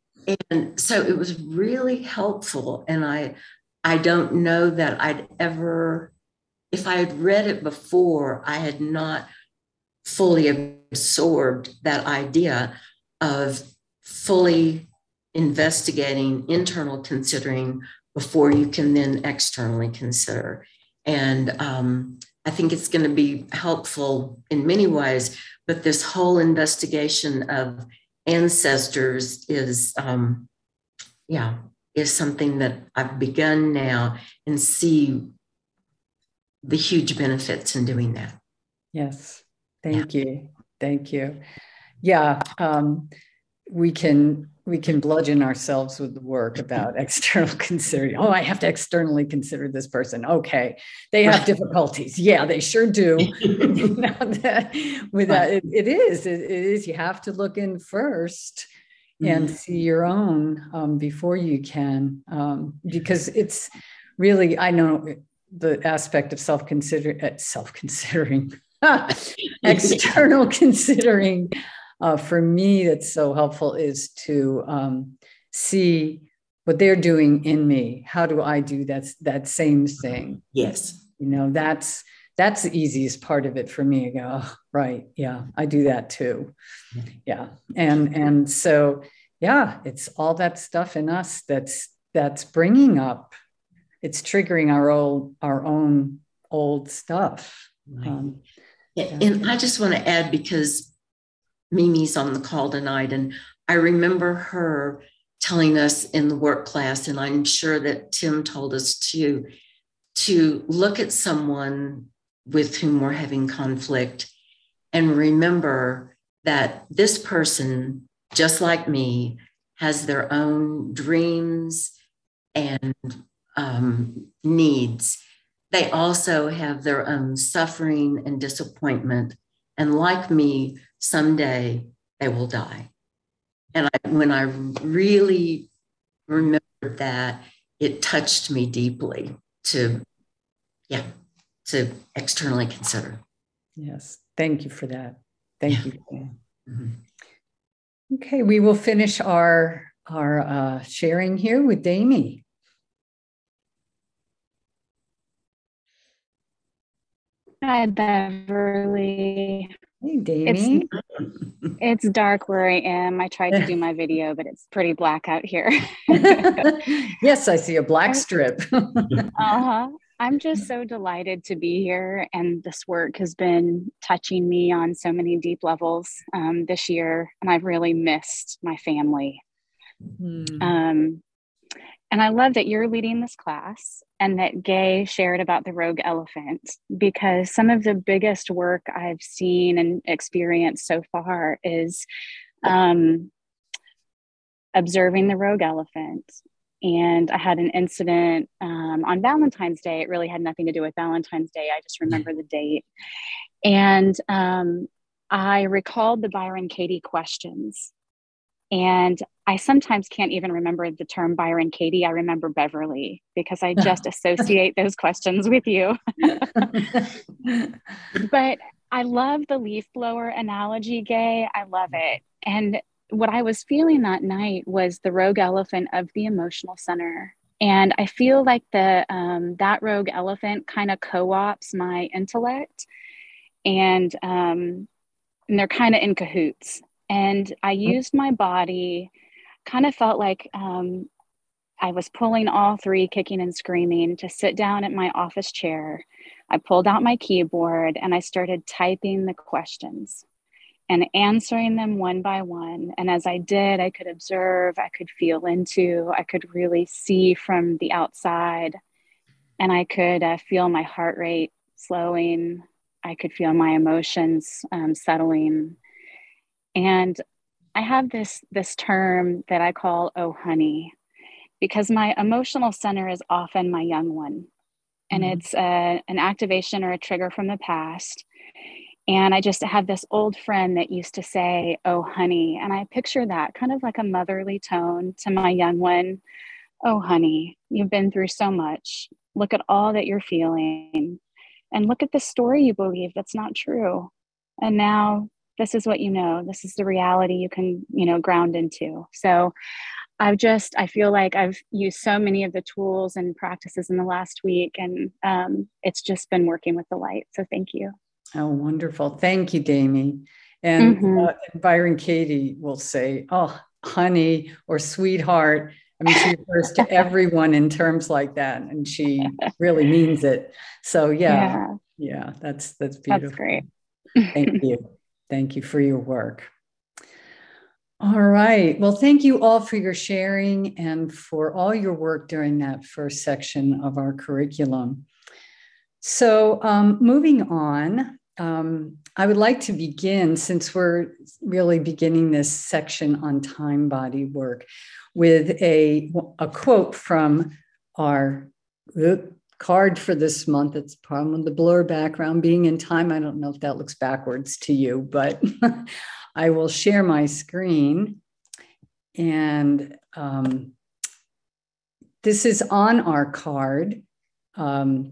And so it was really helpful. And I, I don't know that I'd ever, if I had read it before, I had not fully absorbed that idea of fully investigating, internal considering before you can then externally consider. And um, I think it's going to be helpful in many ways, but this whole investigation of ancestors is, um, yeah, is something that I've begun now and see the huge benefits in doing that. Yes, thank yeah. you, thank you. Yeah, um, we can we can bludgeon ourselves with the work about external considering. Oh, I have to externally consider this person. Okay, they have right. difficulties. Yeah, they sure do. You know, that, with that, it, it is. It, it is. You have to look in first and mm-hmm. see your own um, before you can, um, because it's really. I know the aspect of self-consider uh, self-considering, external considering. Uh, for me, that's so helpful is to um, see what they're doing in me. How do I do that, that same thing? Yes. You know, that's that's the easiest part of it for me. I go, oh, right, yeah, I do that too. Yeah, and and so yeah, it's all that stuff in us that's that's bringing up, it's triggering our old our own old stuff. Right. Um, yeah, and I just want to add, because Mimi's on the call tonight, and I remember her telling us in the work class, and I'm sure that Tim told us too, to look at someone with whom we're having conflict and remember that this person, just like me, has their own dreams and um, needs. They also have their own suffering and disappointment. And like me, someday they will die. And I, when I really remembered that, it touched me deeply to, yeah, to externally consider. Yes, thank you for that. Thank Yeah. you. Mm-hmm. Okay, we will finish our, our uh, sharing here with Damie. Hi, Beverly. Hey, Damie. It's, it's dark where I am. I tried to do my video, but it's pretty black out here. Yes, I see a black strip. Uh-huh. I'm just so delighted to be here. And this work has been touching me on so many deep levels um, this year. And I've really missed my family. Mm. Um, and I love that you're leading this class and that Gay shared about the rogue elephant, because some of the biggest work I've seen and experienced so far is um, observing the rogue elephant. And I had an incident um, on Valentine's Day. It really had nothing to do with Valentine's Day. I just remember the date. And um, I recalled the Byron Katie questions. And I sometimes can't even remember the term Byron Katie. I remember Beverly because I just associate those questions with you. But I love the leaf blower analogy, Gay. I love it. And what I was feeling that night was the rogue elephant of the emotional center. And I feel like the um, that rogue elephant kind of co-ops my intellect, and, um, and they're kind of in cahoots. And I used my body, kind of felt like um, I was pulling all three, kicking and screaming, to sit down at my office chair. I pulled out my keyboard and I started typing the questions and answering them one by one. And as I did, I could observe, I could feel into, I could really see from the outside, and I could uh, feel my heart rate slowing. I could feel my emotions um, settling. And I have this, this term that I call, oh, honey, because my emotional center is often my young one. And mm-hmm. it's a, an activation or a trigger from the past. And I just have this old friend that used to say, oh, honey. And I picture that kind of like a motherly tone to my young one. Oh, honey, you've been through so much. Look at all that you're feeling. And look at the story you believe that's not true. And now this is what you know. This is the reality you can, you know, ground into. So I've just, I feel like I've used so many of the tools and practices in the last week. And um, it's just been working with the light. So thank you. Oh, wonderful. Thank you, Damie. And Mm-hmm. uh, Byron Katie will say, oh, honey, or sweetheart. I mean, she refers to everyone in terms like that, and she really means it. So yeah, yeah, yeah that's, that's beautiful. That's great. Thank you. Thank you for your work. All right. Well, thank you all for your sharing and for all your work during that first section of our curriculum. So um, moving on, um, I would like to begin, since we're really beginning this section on time body work, with a, a quote from our card for this month. It's the problem with the blur background being in time. I don't know if that looks backwards to you, but I will share my screen. And um, this is on our card. Um,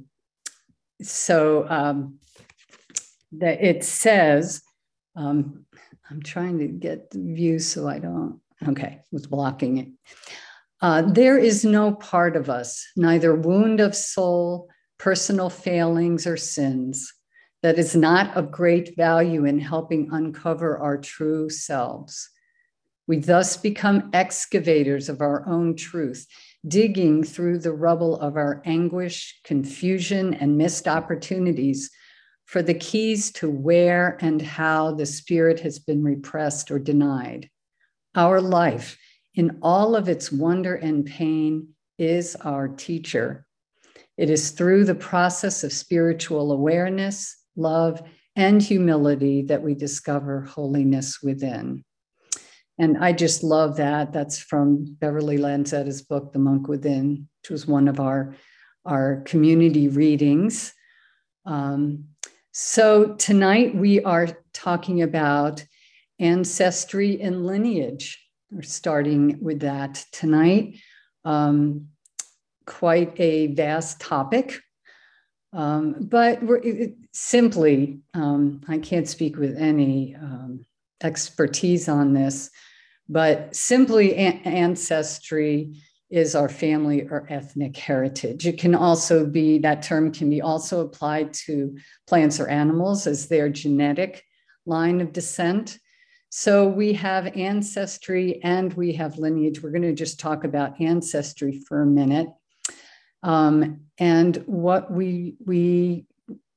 so um, that it says, um, I'm trying to get the view so I don't, okay, was blocking it. Uh, there is no part of us, neither wound of soul, personal failings or sins, that is not of great value in helping uncover our true selves. We thus become excavators of our own truth, digging through the rubble of our anguish, confusion, and missed opportunities for the keys to where and how the spirit has been repressed or denied. Our life, in all of its wonder and pain, is our teacher. It is through the process of spiritual awareness, love, and humility that we discover holiness within. And I just love that. That's from Beverly Lanzetta's book, The Monk Within, which was one of our, our community readings. Um, so tonight we are talking about ancestry and lineage. We're starting with that tonight. Um, quite a vast topic, um, but we're it, simply, um, I can't speak with any um, expertise on this, but simply a- ancestry is our family or ethnic heritage. It can also be, that term can be also applied to plants or animals as their genetic line of descent. So we have ancestry and we have lineage. We're going to just talk about ancestry for a minute. Um, and what we, we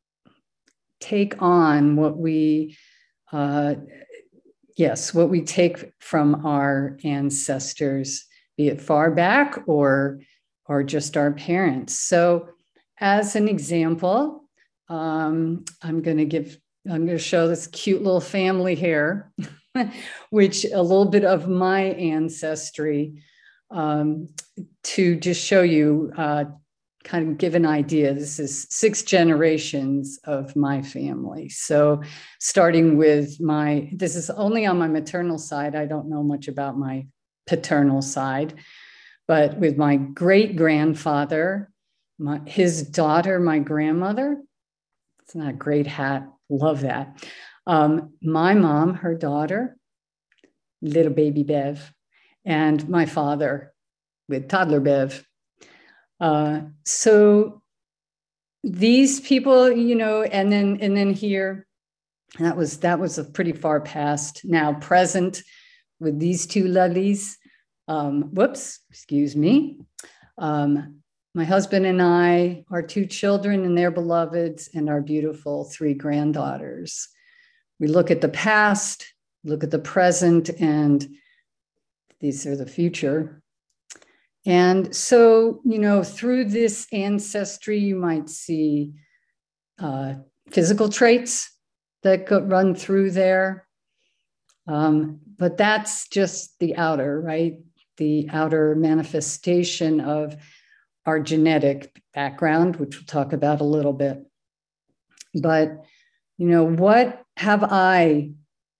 take on, what we, uh, yes, what we take from our ancestors, be it far back or, or just our parents. So as an example, um, I'm going to give, I'm going to show this cute little family here, which a little bit of my ancestry, um, to just show you, uh, kind of give an idea. This is six generations of my family. So starting with my, this is only on my maternal side. I don't know much about my paternal side, but with my great grandfather, my, his daughter, my grandmother, it's not a great hat, love that. Um, my mom, her daughter, little baby Bev, and my father with toddler Bev. Uh, so these people, you know, and then and then here, that was that was a pretty far past. Now present with these two lovelies. Um, whoops, excuse me. Um, my husband and I, our two children and their beloveds, and our beautiful three granddaughters. We look at the past, look at the present, and these are the future. And so, you know, through this ancestry, you might see uh, physical traits that go, run through there. Um, but that's just the outer, right? The outer manifestation of our genetic background, which we'll talk about a little bit. But, you know, what have I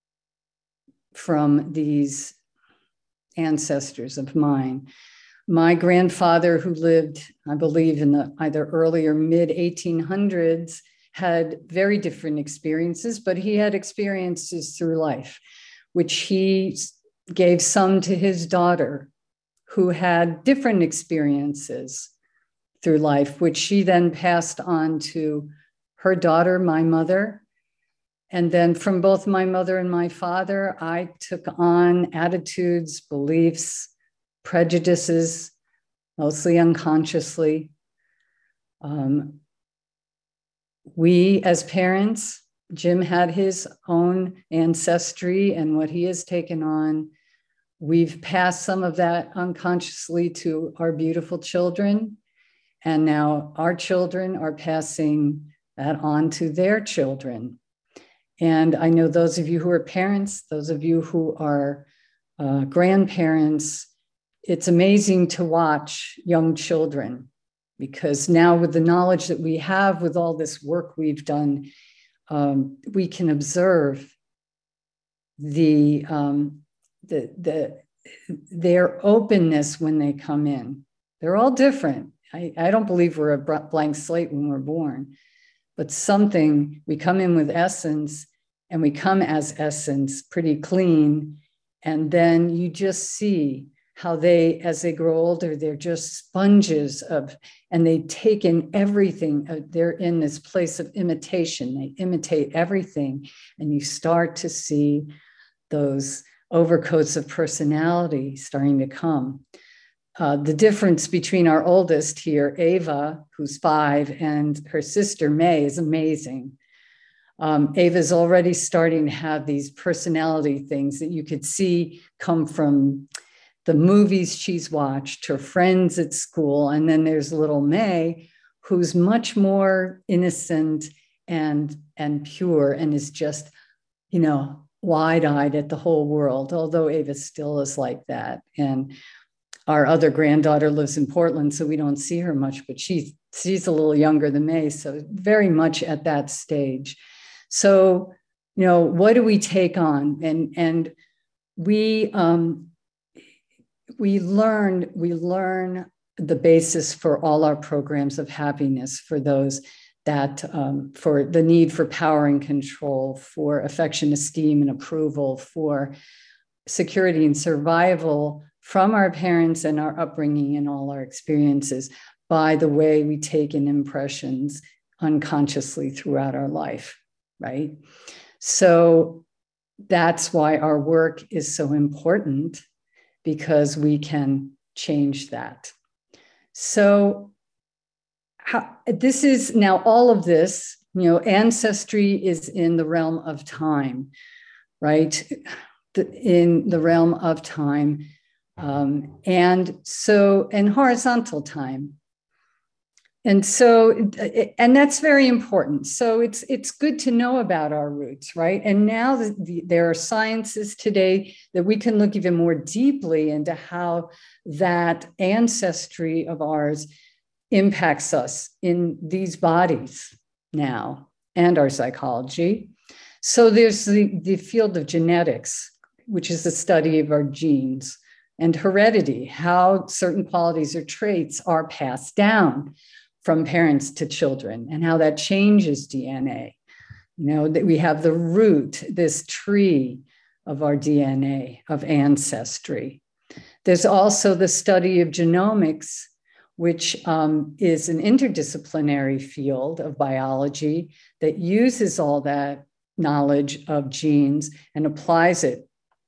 from these ancestors of mine? My grandfather, who lived, I believe, in the either early or mid eighteen hundreds, had very different experiences, but he had experiences through life, which he gave some to his daughter, who had different experiences through life, which she then passed on to her daughter, my mother. And then from both my mother and my father, I took on attitudes, beliefs, prejudices, mostly unconsciously. Um, we as parents, Jim had his own ancestry and what he has taken on. We've passed some of that unconsciously to our beautiful children. And now our children are passing that on to their children. And I know those of you who are parents, those of you who are uh, grandparents, it's amazing to watch young children, because now with the knowledge that we have, with all this work we've done, um, we can observe the, um, the, the, their openness when they come in. They're all different. I, I don't believe we're a blank slate when we're born, but something, we come in with essence, and we come as essence pretty clean. And then you just see how they, as they grow older, they're just sponges of, and they take in everything. They're in this place of imitation. They imitate everything. And you start to see those overcoats of personality starting to come. Uh, the difference between our oldest here, Ava, who's five, and her sister, May, is amazing. Um, Ava's already starting to have these personality things that you could see come from the movies she's watched, her friends at school. And then there's little May, who's much more innocent and, and pure, and is just, you know, wide-eyed at the whole world, although Ava still is like that. And our other granddaughter lives in Portland, so we don't see her much, but she's, she's a little younger than May, so very much at that stage. So, you know, what do we take on? And, and we, um, we learn, we learn the basis for all our programs of happiness for those that, um, for the need for power and control, for affection, esteem, and approval, for security and survival from our parents and our upbringing and all our experiences by the way we take in impressions unconsciously throughout our life, right? So that's why our work is so important, because we can change that. So how, this is now all of this, you know, ancestry is in the realm of time, right? The, in the realm of time. Um, and so, and horizontal time. And so, and that's very important. So it's, it's good to know about our roots, right? And now the, the, there are sciences today that we can look even more deeply into how that ancestry of ours impacts us in these bodies now and our psychology. So there's the, the field of genetics, which is the study of our genes, and heredity, how certain qualities or traits are passed down from parents to children and how that changes D N A. You know, that we have the root, this tree of our D N A, of ancestry. There's also the study of genomics, which um, is an interdisciplinary field of biology that uses all that knowledge of genes and applies it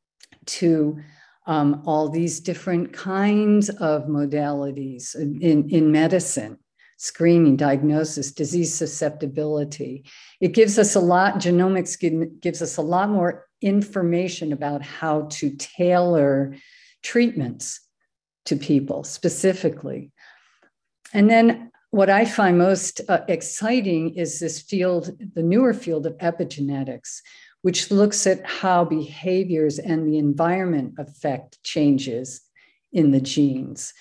to um, all these different kinds of modalities in, in medicine, screening, diagnosis, disease susceptibility. It gives us a lot, genomics give, gives us a lot more information about how to tailor treatments to people specifically. And then what I find most uh, exciting is this field, the newer field of epigenetics, which looks at how behaviors and the environment affect changes in the genes.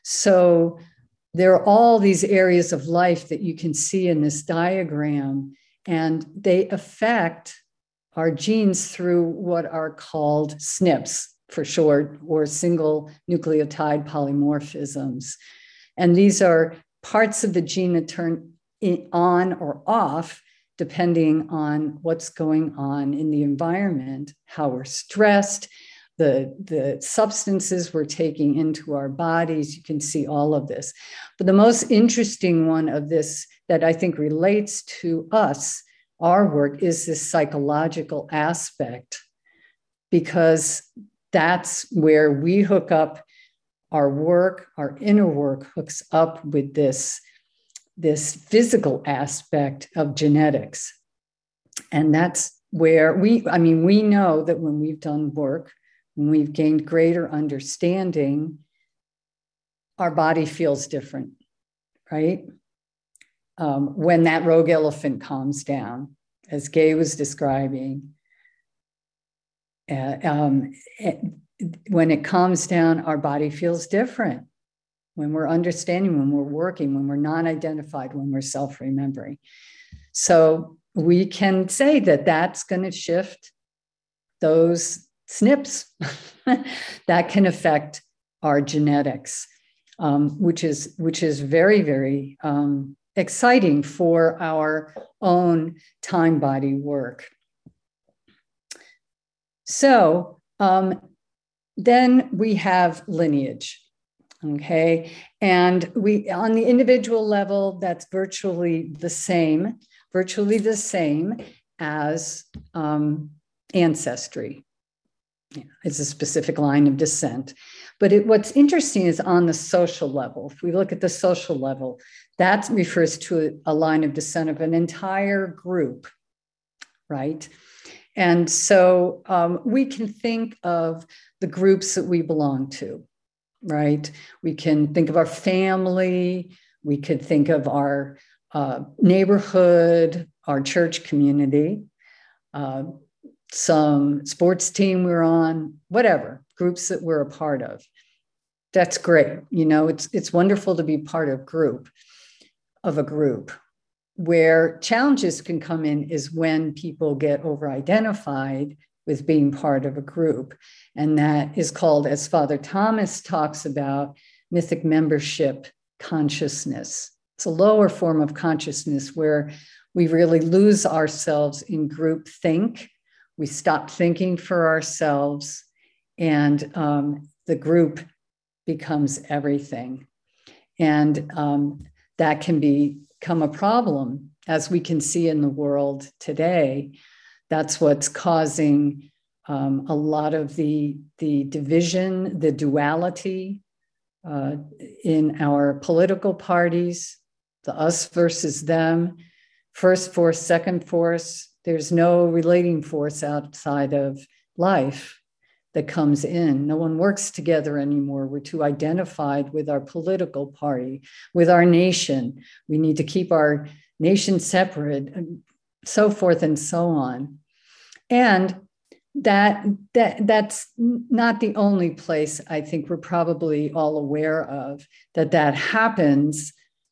So there are all these areas of life that you can see in this diagram, and they affect our genes through what are called S N Ps for short, or single nucleotide polymorphisms. And these are parts of the gene that turn on or off depending on what's going on in the environment, how we're stressed, the, the substances we're taking into our bodies. You can see all of this. But the most interesting one of this that I think relates to us, our work, is this psychological aspect, because that's where we hook up our work, our inner work hooks up with this this physical aspect of genetics. And that's where we, I mean, we know that when we've done work, when we've gained greater understanding, our body feels different, right? Um, when that rogue elephant calms down, as Gay was describing, uh, um, it, when it calms down, our body feels different. When we're understanding, when we're working, when we're non-identified, when we're self-remembering. So we can say that that's going to shift those S N Ps that can affect our genetics, um, which is, which is very, very um, exciting for our own time-body work. So um, then we have lineage. Okay, and we, on the individual level, that's virtually the same, virtually the same as um, ancestry. Yeah, it's a specific line of descent. But it, what's interesting is on the social level. If we look at the social level, that refers to a, a line of descent of an entire group, right? And so um, we can think of the groups that we belong to. Right? We can think of our family, we could think of our uh, neighborhood, our church community, uh, some sports team we're on, whatever, groups that we're a part of. That's great. You know, it's it's wonderful to be part of group, of a group. Where challenges can come in is when people get over-identified with being part of a group. And that is called, as Father Thomas talks about, mythic membership consciousness. It's a lower form of consciousness where we really lose ourselves in group think. We stop thinking for ourselves, and um, the group becomes everything. And um, that can be become a problem, as we can see in the world today. That's what's causing um, a lot of the, the division, the duality uh, in our political parties, the us versus them, first force, second force. There's no relating force outside of life that comes in. No one works together anymore. We're too identified with our political party, with our nation. We need to keep our nation separate, and so forth and so on. And that, that that's not the only place I think we're probably all aware of that that happens.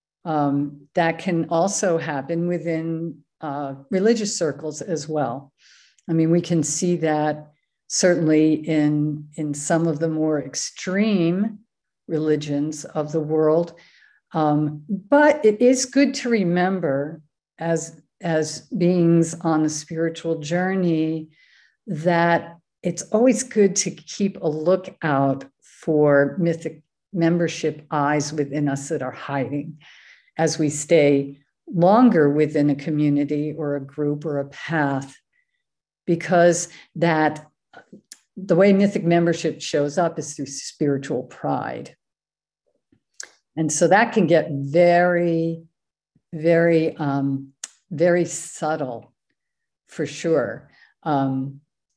Um, that can also happen within uh, religious circles as well. I mean, we can see that certainly in, in some of the more extreme religions of the world. Um, but it is good to remember as, as beings on a spiritual journey that it's always good to keep a lookout for mythic membership eyes within us that are hiding as we stay longer within a community or a group or a path, because that the way mythic membership shows up is through spiritual pride. And so that can get very, very, um, very subtle for sure um,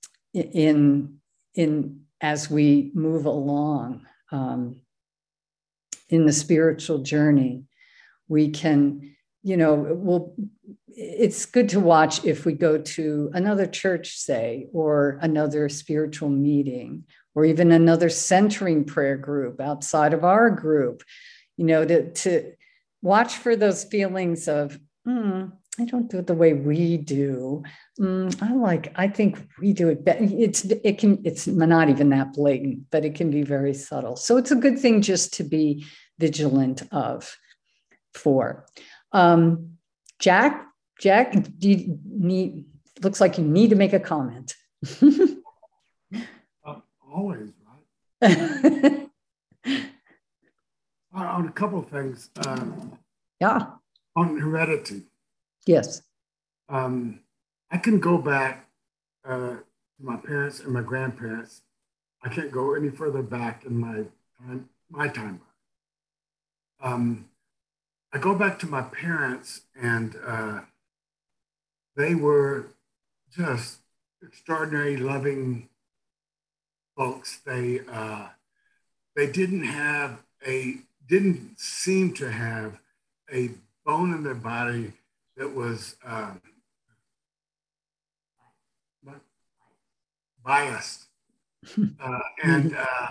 in, in, as we move along um, in the spiritual journey. We can, you know, we'll, it's good to watch if we go to another church, say, or another spiritual meeting, or even another centering prayer group outside of our group, you know, to, to watch for those feelings of, mm, I don't do it the way we do. Mm, I like, I think we do it better. It's, it can, it's not even that blatant, but it can be very subtle. So it's a good thing just to be vigilant of, for. Um, Jack, Jack, do you need, looks like you need to make a comment. uh, always, right? On a couple of things. Um, yeah. On heredity. Yes. Um, I can go back uh, to my parents and my grandparents. I can't go any further back in my time, my time. Um, I go back to my parents, and uh, they were just extraordinary, loving folks. They uh, they didn't have a didn't seem to have a bone in their body that was um, biased, uh, and uh,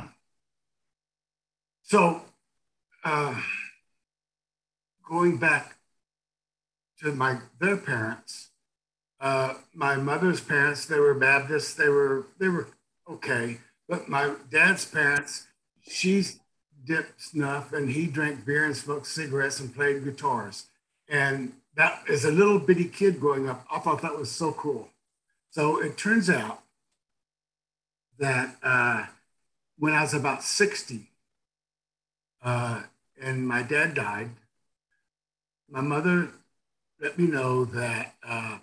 so. Uh, Going back to my their parents, uh, my mother's parents, they were Baptists. They were they were okay, but my dad's parents, she dipped snuff and he drank beer and smoked cigarettes and played guitars. And that, as a little bitty kid growing up, I thought that was so cool. So it turns out that uh, when I was about sixty, uh, and my dad died, my mother let me know that uh,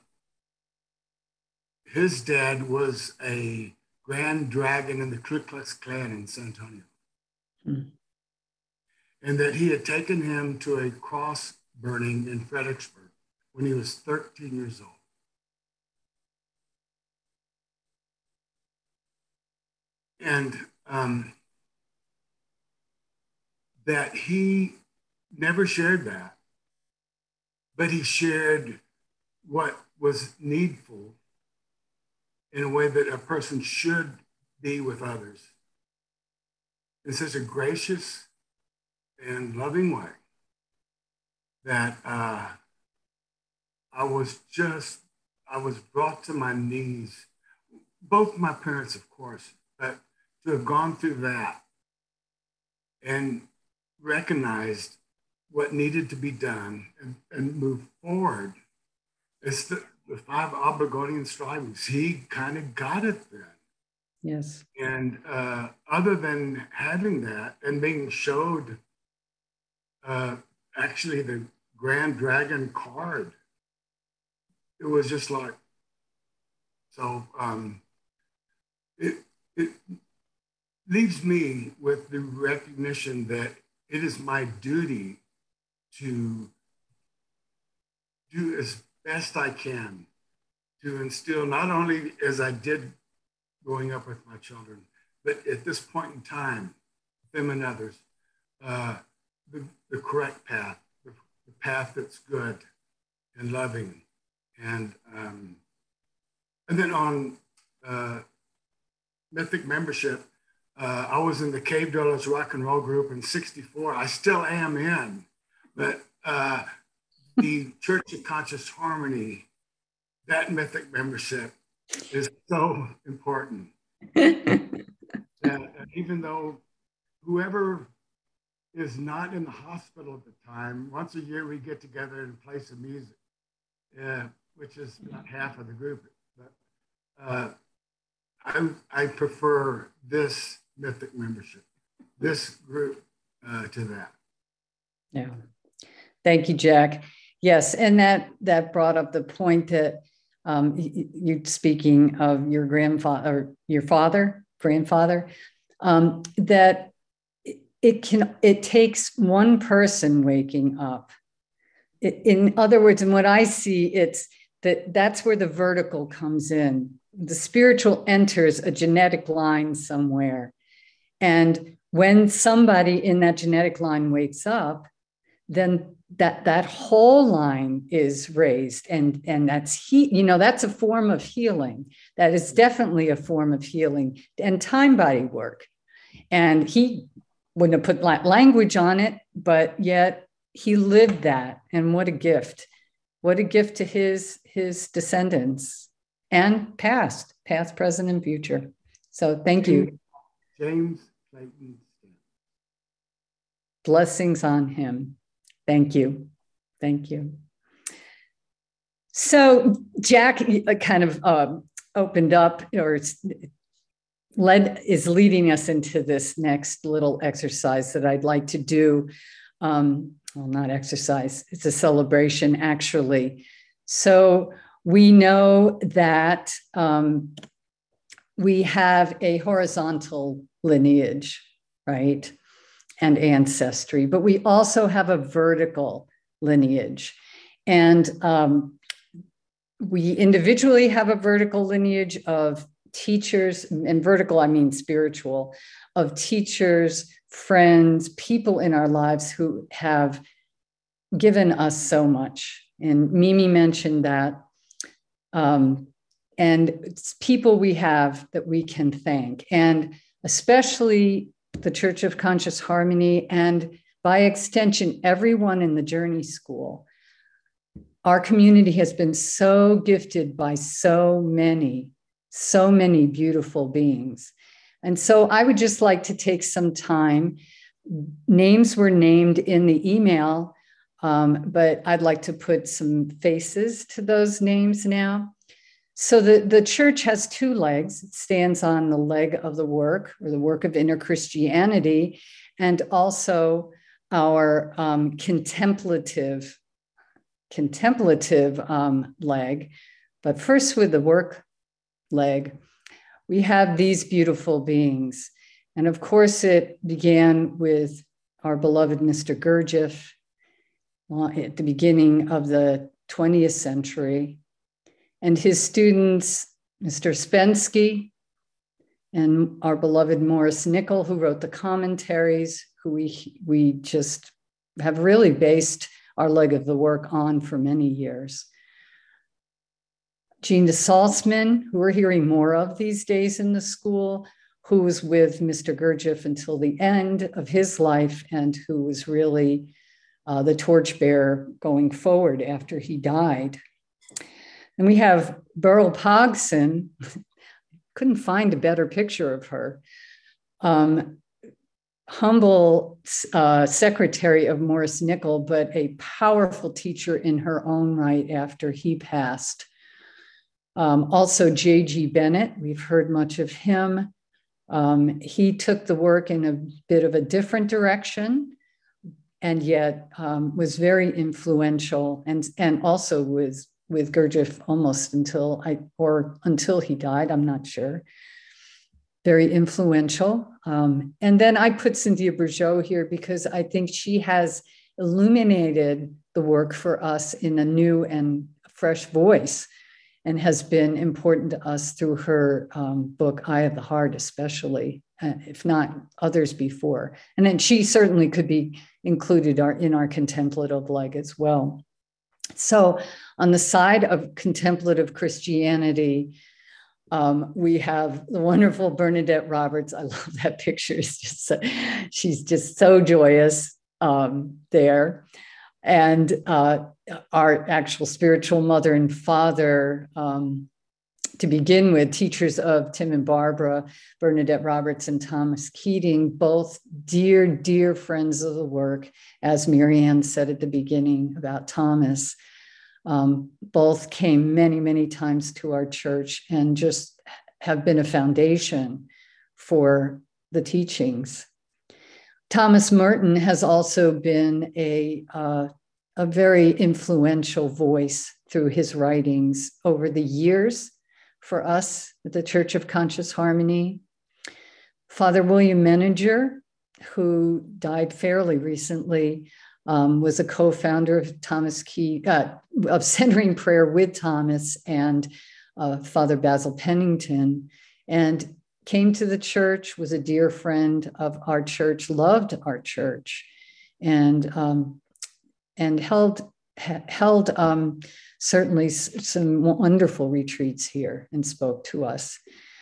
his dad was a Grand Dragon in the Ku Klux Klan in San Antonio. Mm. And that he had taken him to a cross burning in Fredericksburg when he was thirteen years old. And um, that he never shared that, but he shared what was needful in a way that a person should be with others in such a gracious and loving way that uh, I was just, I was brought to my knees. Both my parents, of course, but to have gone through that and recognized what needed to be done and, and move forward. It's the, the five Obligonian strivings. He kind of got it then. Yes. And uh, other than having that and being showed uh, actually the Grand Dragon card, it was just like, so um, it, it leaves me with the recognition that it is my duty to do as best I can to instill, not only as I did growing up with my children, but at this point in time, them and others, uh, the, the correct path, the, the path that's good and loving. And, um, and then on uh, Mythic membership, uh, I was in the Cave Dwellers rock and roll group in sixty-four. I still am in, but uh, the Church of Conscious Harmony, that Mythic membership is so important. That even though whoever is not in the hospital at the time, once a year we get together and play some music, uh, which is not half of the group. But uh, I, I prefer this Mythic membership, this group uh, to that. Yeah. Thank you, Jack. Yes, and that that brought up the point that um, you speaking of your grandfather, or your father, grandfather, um, that it can it takes one person waking up. In other words, and what I see, it's that that's where the vertical comes in. The spiritual enters a genetic line somewhere. And when somebody in that genetic line wakes up, then that, that whole line is raised. And, and that's, he, you know, that's a form of healing. That is definitely a form of healing and time body work. And he wouldn't have put language on it, but yet he lived that. And what a gift. What a gift to his, his descendants and past, past, present, and future. So thank you. James Clayton. Blessings on him. Thank you. Thank you. So Jack kind of uh, opened up, or led, is leading us into this next little exercise that I'd like to do. Um, well, not exercise, it's a celebration, actually. So we know that um, we have a horizontal lineage, right? And ancestry, but we also have a vertical lineage. And um, we individually have a vertical lineage of teachers, and vertical, I mean spiritual, of teachers, friends, people in our lives who have given us so much. And Mimi mentioned that. Um, and it's people we have that we can thank. And especially the Church of Conscious Harmony, and by extension, everyone in the Journey School. Our community has been so gifted by so many, so many beautiful beings. And so I would just like to take some time. Names were named in the email, um, but I'd like to put some faces to those names now. So the, the church has two legs. It stands on the leg of the work, or the work of inner Christianity, and also our um, contemplative, contemplative um, leg. But first with the work leg, we have these beautiful beings. And of course, it began with our beloved Mister Gurdjieff at the beginning of the twentieth century. And his students, Mister Spensky, and our beloved Maurice Nicoll, who wrote the commentaries, who we, we just have really based our leg of the work on for many years. Gina Salzman, who we're hearing more of these days in the school, who was with Mister Gurdjieff until the end of his life and who was really uh, the torchbearer going forward after he died. And we have Beryl Pogson, couldn't find a better picture of her, um, humble uh, secretary of Morris Nickel, but a powerful teacher in her own right after he passed. Um, also, J G Bennett, we've heard much of him. Um, he took the work in a bit of a different direction, and yet um, was very influential, and, and also was with Gurdjieff almost until I, or until he died, I'm not sure. Very influential. Um, and then I put Cynthia Bourgeault here because I think she has illuminated the work for us in a new and fresh voice, and has been important to us through her um, book, Eye of the Heart, especially, uh, if not others before. And then she certainly could be included our, in our contemplative leg as well. So on the side of contemplative Christianity, um, we have the wonderful Bernadette Roberts. I love that picture. It's just so, she's just so joyous um, there. And uh, our actual spiritual mother and father, um, to begin with, teachers of Tim and Barbara, Bernadette Roberts and Thomas Keating, both dear, dear friends of the work, as Marianne said at the beginning about Thomas. Um, both came many, many times to our church and just have been a foundation for the teachings. Thomas Merton has also been a, uh, a very influential voice through his writings over the years for us at the Church of Conscious Harmony. Father William Menninger, who died fairly recently, um, was a co-founder of Thomas Key, uh, of Centering Prayer with Thomas and uh, Father Basil Pennington, and came to the church, was a dear friend of our church, loved our church, and um, and held held um, certainly some wonderful retreats here and spoke to us.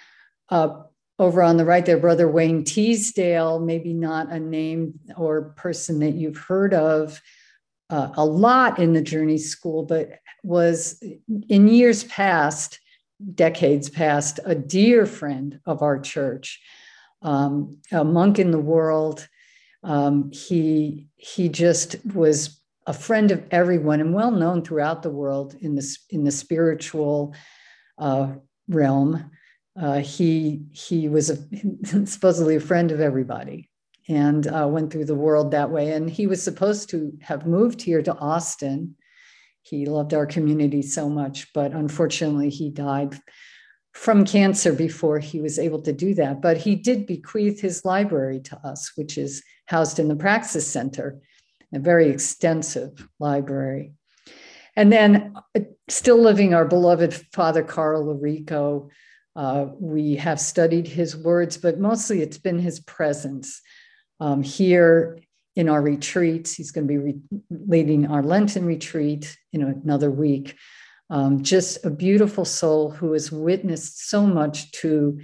Uh, over on the right there, Brother Wayne Teasdale, maybe not a name or person that you've heard of uh, a lot in the Journey School, but was in years past, decades past, a dear friend of our church, um, a monk in the world. Um, he, he just was a friend of everyone and well known throughout the world in the, in the spiritual uh, realm. Uh, he, he was a, supposedly a friend of everybody and uh, went through the world that way. And he was supposed to have moved here to Austin. He loved our community so much, but unfortunately he died from cancer before he was able to do that. But he did bequeath his library to us, which is housed in the Praxis Center, a very extensive library. And then uh, still living, our beloved Father Carl Larico. Uh, we have studied his words, but mostly it's been his presence um, here in our retreats. He's going to be re- leading our Lenten retreat in another week. Um, just a beautiful soul who has witnessed so much to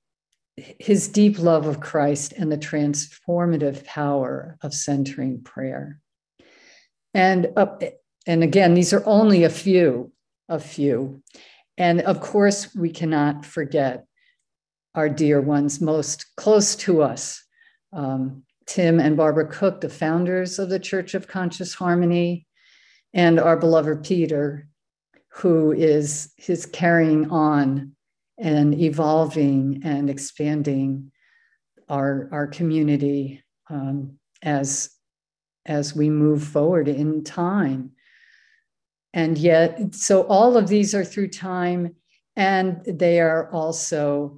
his deep love of Christ and the transformative power of centering prayer. And, uh, and again, these are only a few, a few. And of course, we cannot forget our dear ones most close to us. Um, Tim and Barbara Cook, the founders of the Church of Conscious Harmony, and our beloved Peter, who is his carrying on and evolving and expanding our, our community um, as, as we move forward in time. And yet, so all of these are through time, and they are also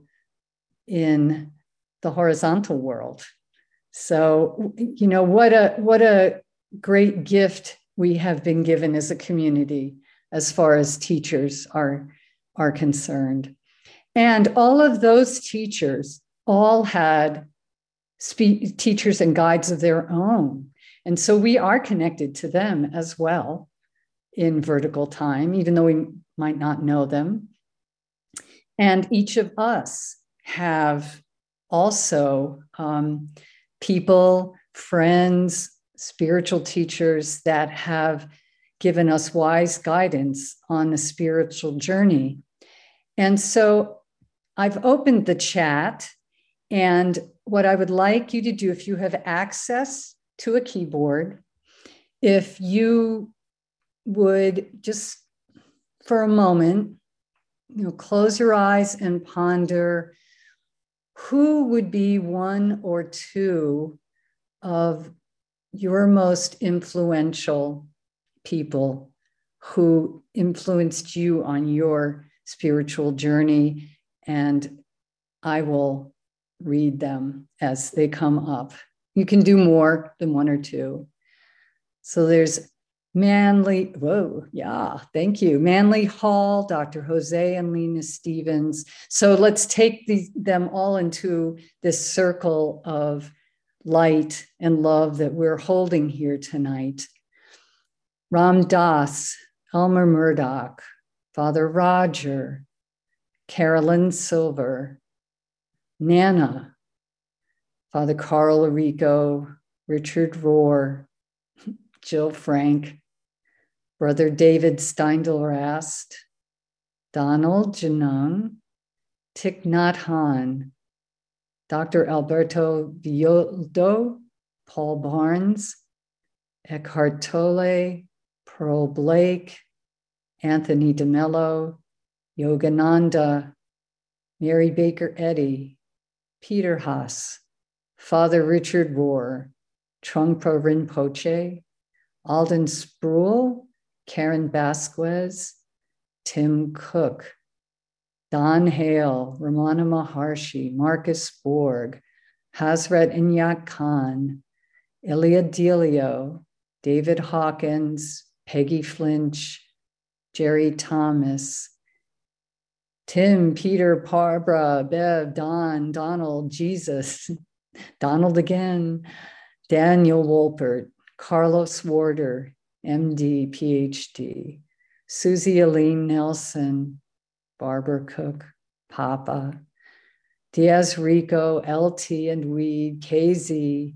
in the horizontal world. So, you know, what a, what a great gift we have been given as a community as far as teachers are, are concerned. And all of those teachers all had spe- teachers and guides of their own. And so we are connected to them as well in vertical time, even though we might not know them. And each of us have also um, people, friends, spiritual teachers that have given us wise guidance on the spiritual journey. And so I've opened the chat, and what I would like you to do, if you have access to a keyboard, if you would just for a moment, you know, close your eyes and ponder who would be one or two of your most influential people who influenced you on your spiritual journey, and I will read them as they come up. You can do more than one or two. So there's Manly, whoa, yeah, thank you. Manly Hall, Doctor Jose and Lena Stevens. So let's take these, them all into this circle of light and love that we're holding here tonight. Ram Dass, Elmer Murdoch, Father Roger, Carolyn Silver, Nana, Father Carl Arico, Richard Rohr, Jill Frank, Brother David Steindl-Rast, Donald Janung, Thich Nhat Hanh, Doctor Alberto Villoldo, Paul Barnes, Eckhart Tolle, Pearl Blake, Anthony DeMello, Yogananda, Mary Baker Eddy, Peter Haas, Father Richard Rohr, Trungpa Rinpoche, Alden Sproul, Karen Basquez, Tim Cook, Don Hale, Ramana Maharshi, Marcus Borg, Hazrat Inyat Khan, Ilya Delio, David Hawkins, Peggy Flinch, Jerry Thomas, Tim, Peter, Barbara, Bev, Don, Donald, Jesus, Donald again, Daniel Wolpert, Carlos Warder, M D, P H D, Susie Aline Nelson, Barbara Cook, Papa, Diaz Rico, L T and Weed, K Z,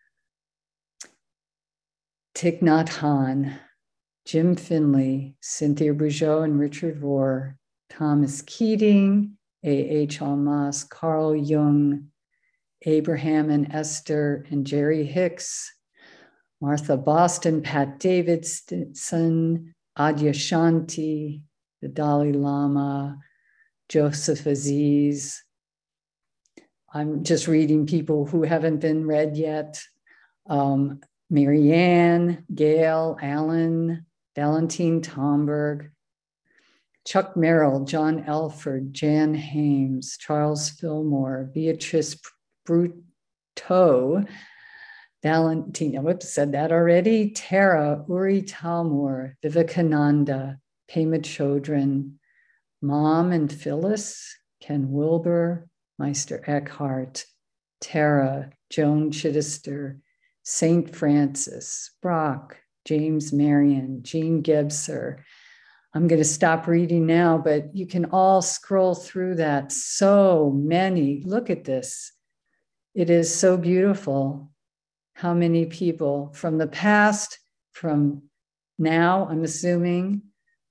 Thich Nhat Hanh, Jim Finley, Cynthia Bourgeot and Richard Rohr, Thomas Keating, A H Almas, Carl Jung, Abraham and Esther and Jerry Hicks, Martha Boston, Pat Davidson, Adyashanti, the Dalai Lama, Joseph Aziz. I'm just reading people who haven't been read yet. Um, Marianne, Gail, Alan, Valentine Tomberg, Chuck Merrill, John Elford, Jan Hames, Charles Fillmore, Beatrice Bruto, Valentina, whoops, said that already. Tara, Uri Talmor, Vivekananda, Pema Chodron, Mom and Phyllis, Ken Wilbur, Meister Eckhart, Tara, Joan Chittister, Saint Francis, Brock, James Marion, Jean Gebser. I'm going to stop reading now, but you can all scroll through that. So many. Look at this. It is so beautiful. How many people from the past, from now, I'm assuming,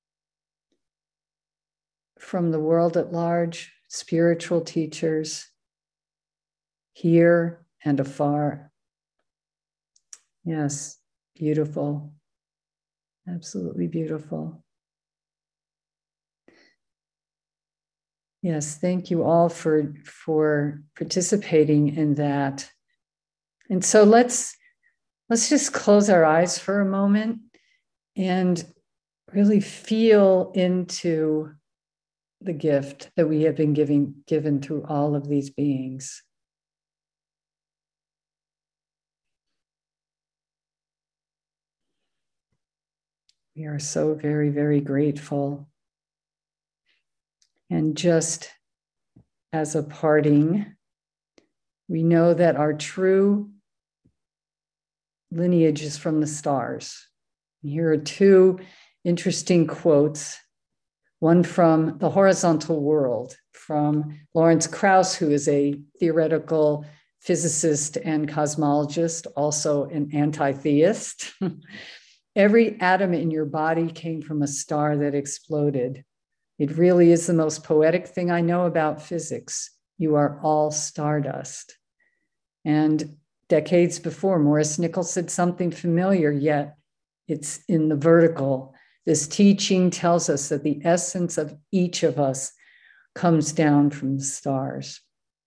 from the world at large, spiritual teachers, here and afar. Yes, beautiful. Absolutely beautiful. Yes, thank you all for, for participating in that. And so let's, let's just close our eyes for a moment and really feel into the gift that we have been giving, given through all of these beings. We are so very, very grateful. And just as a parting, we know that our true lineage is from the stars. Here are two interesting quotes one from The Horizontal World, from Lawrence Krauss, who is a theoretical physicist and cosmologist, also an anti-theist. Every atom in your body came from a star that exploded. It really is the most poetic thing I know about physics. You are all stardust. And decades before, Maurice Nichols said something familiar, yet it's in the vertical. This teaching tells us that the essence of each of us comes down from the stars.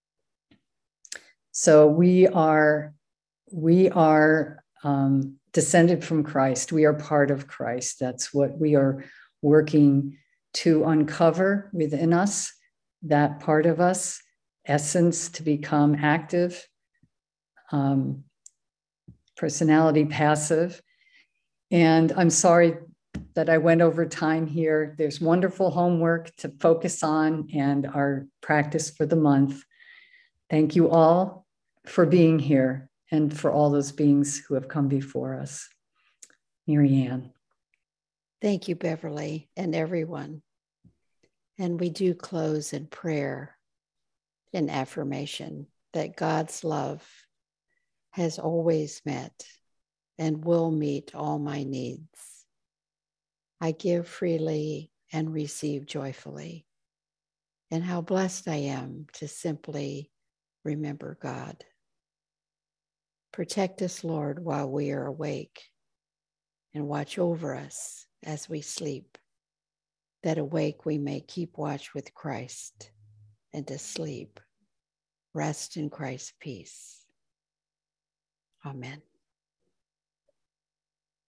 So we are, we are um, descended from Christ. We are part of Christ. That's what we are working to uncover within us, that part of us, essence to become active, um, personality passive. And I'm sorry that I went over time here. There's wonderful homework to focus on and our practice for the month. Thank you all for being here and for all those beings who have come before us. Marianne. Thank you, Beverly, and everyone. And we do close in prayer and affirmation that God's love has always met and will meet all my needs. I give freely and receive joyfully. And how blessed I am to simply remember God. Protect us, Lord, while we are awake, and watch over us as we sleep, that awake we may keep watch with Christ, and asleep rest in Christ's peace. Amen.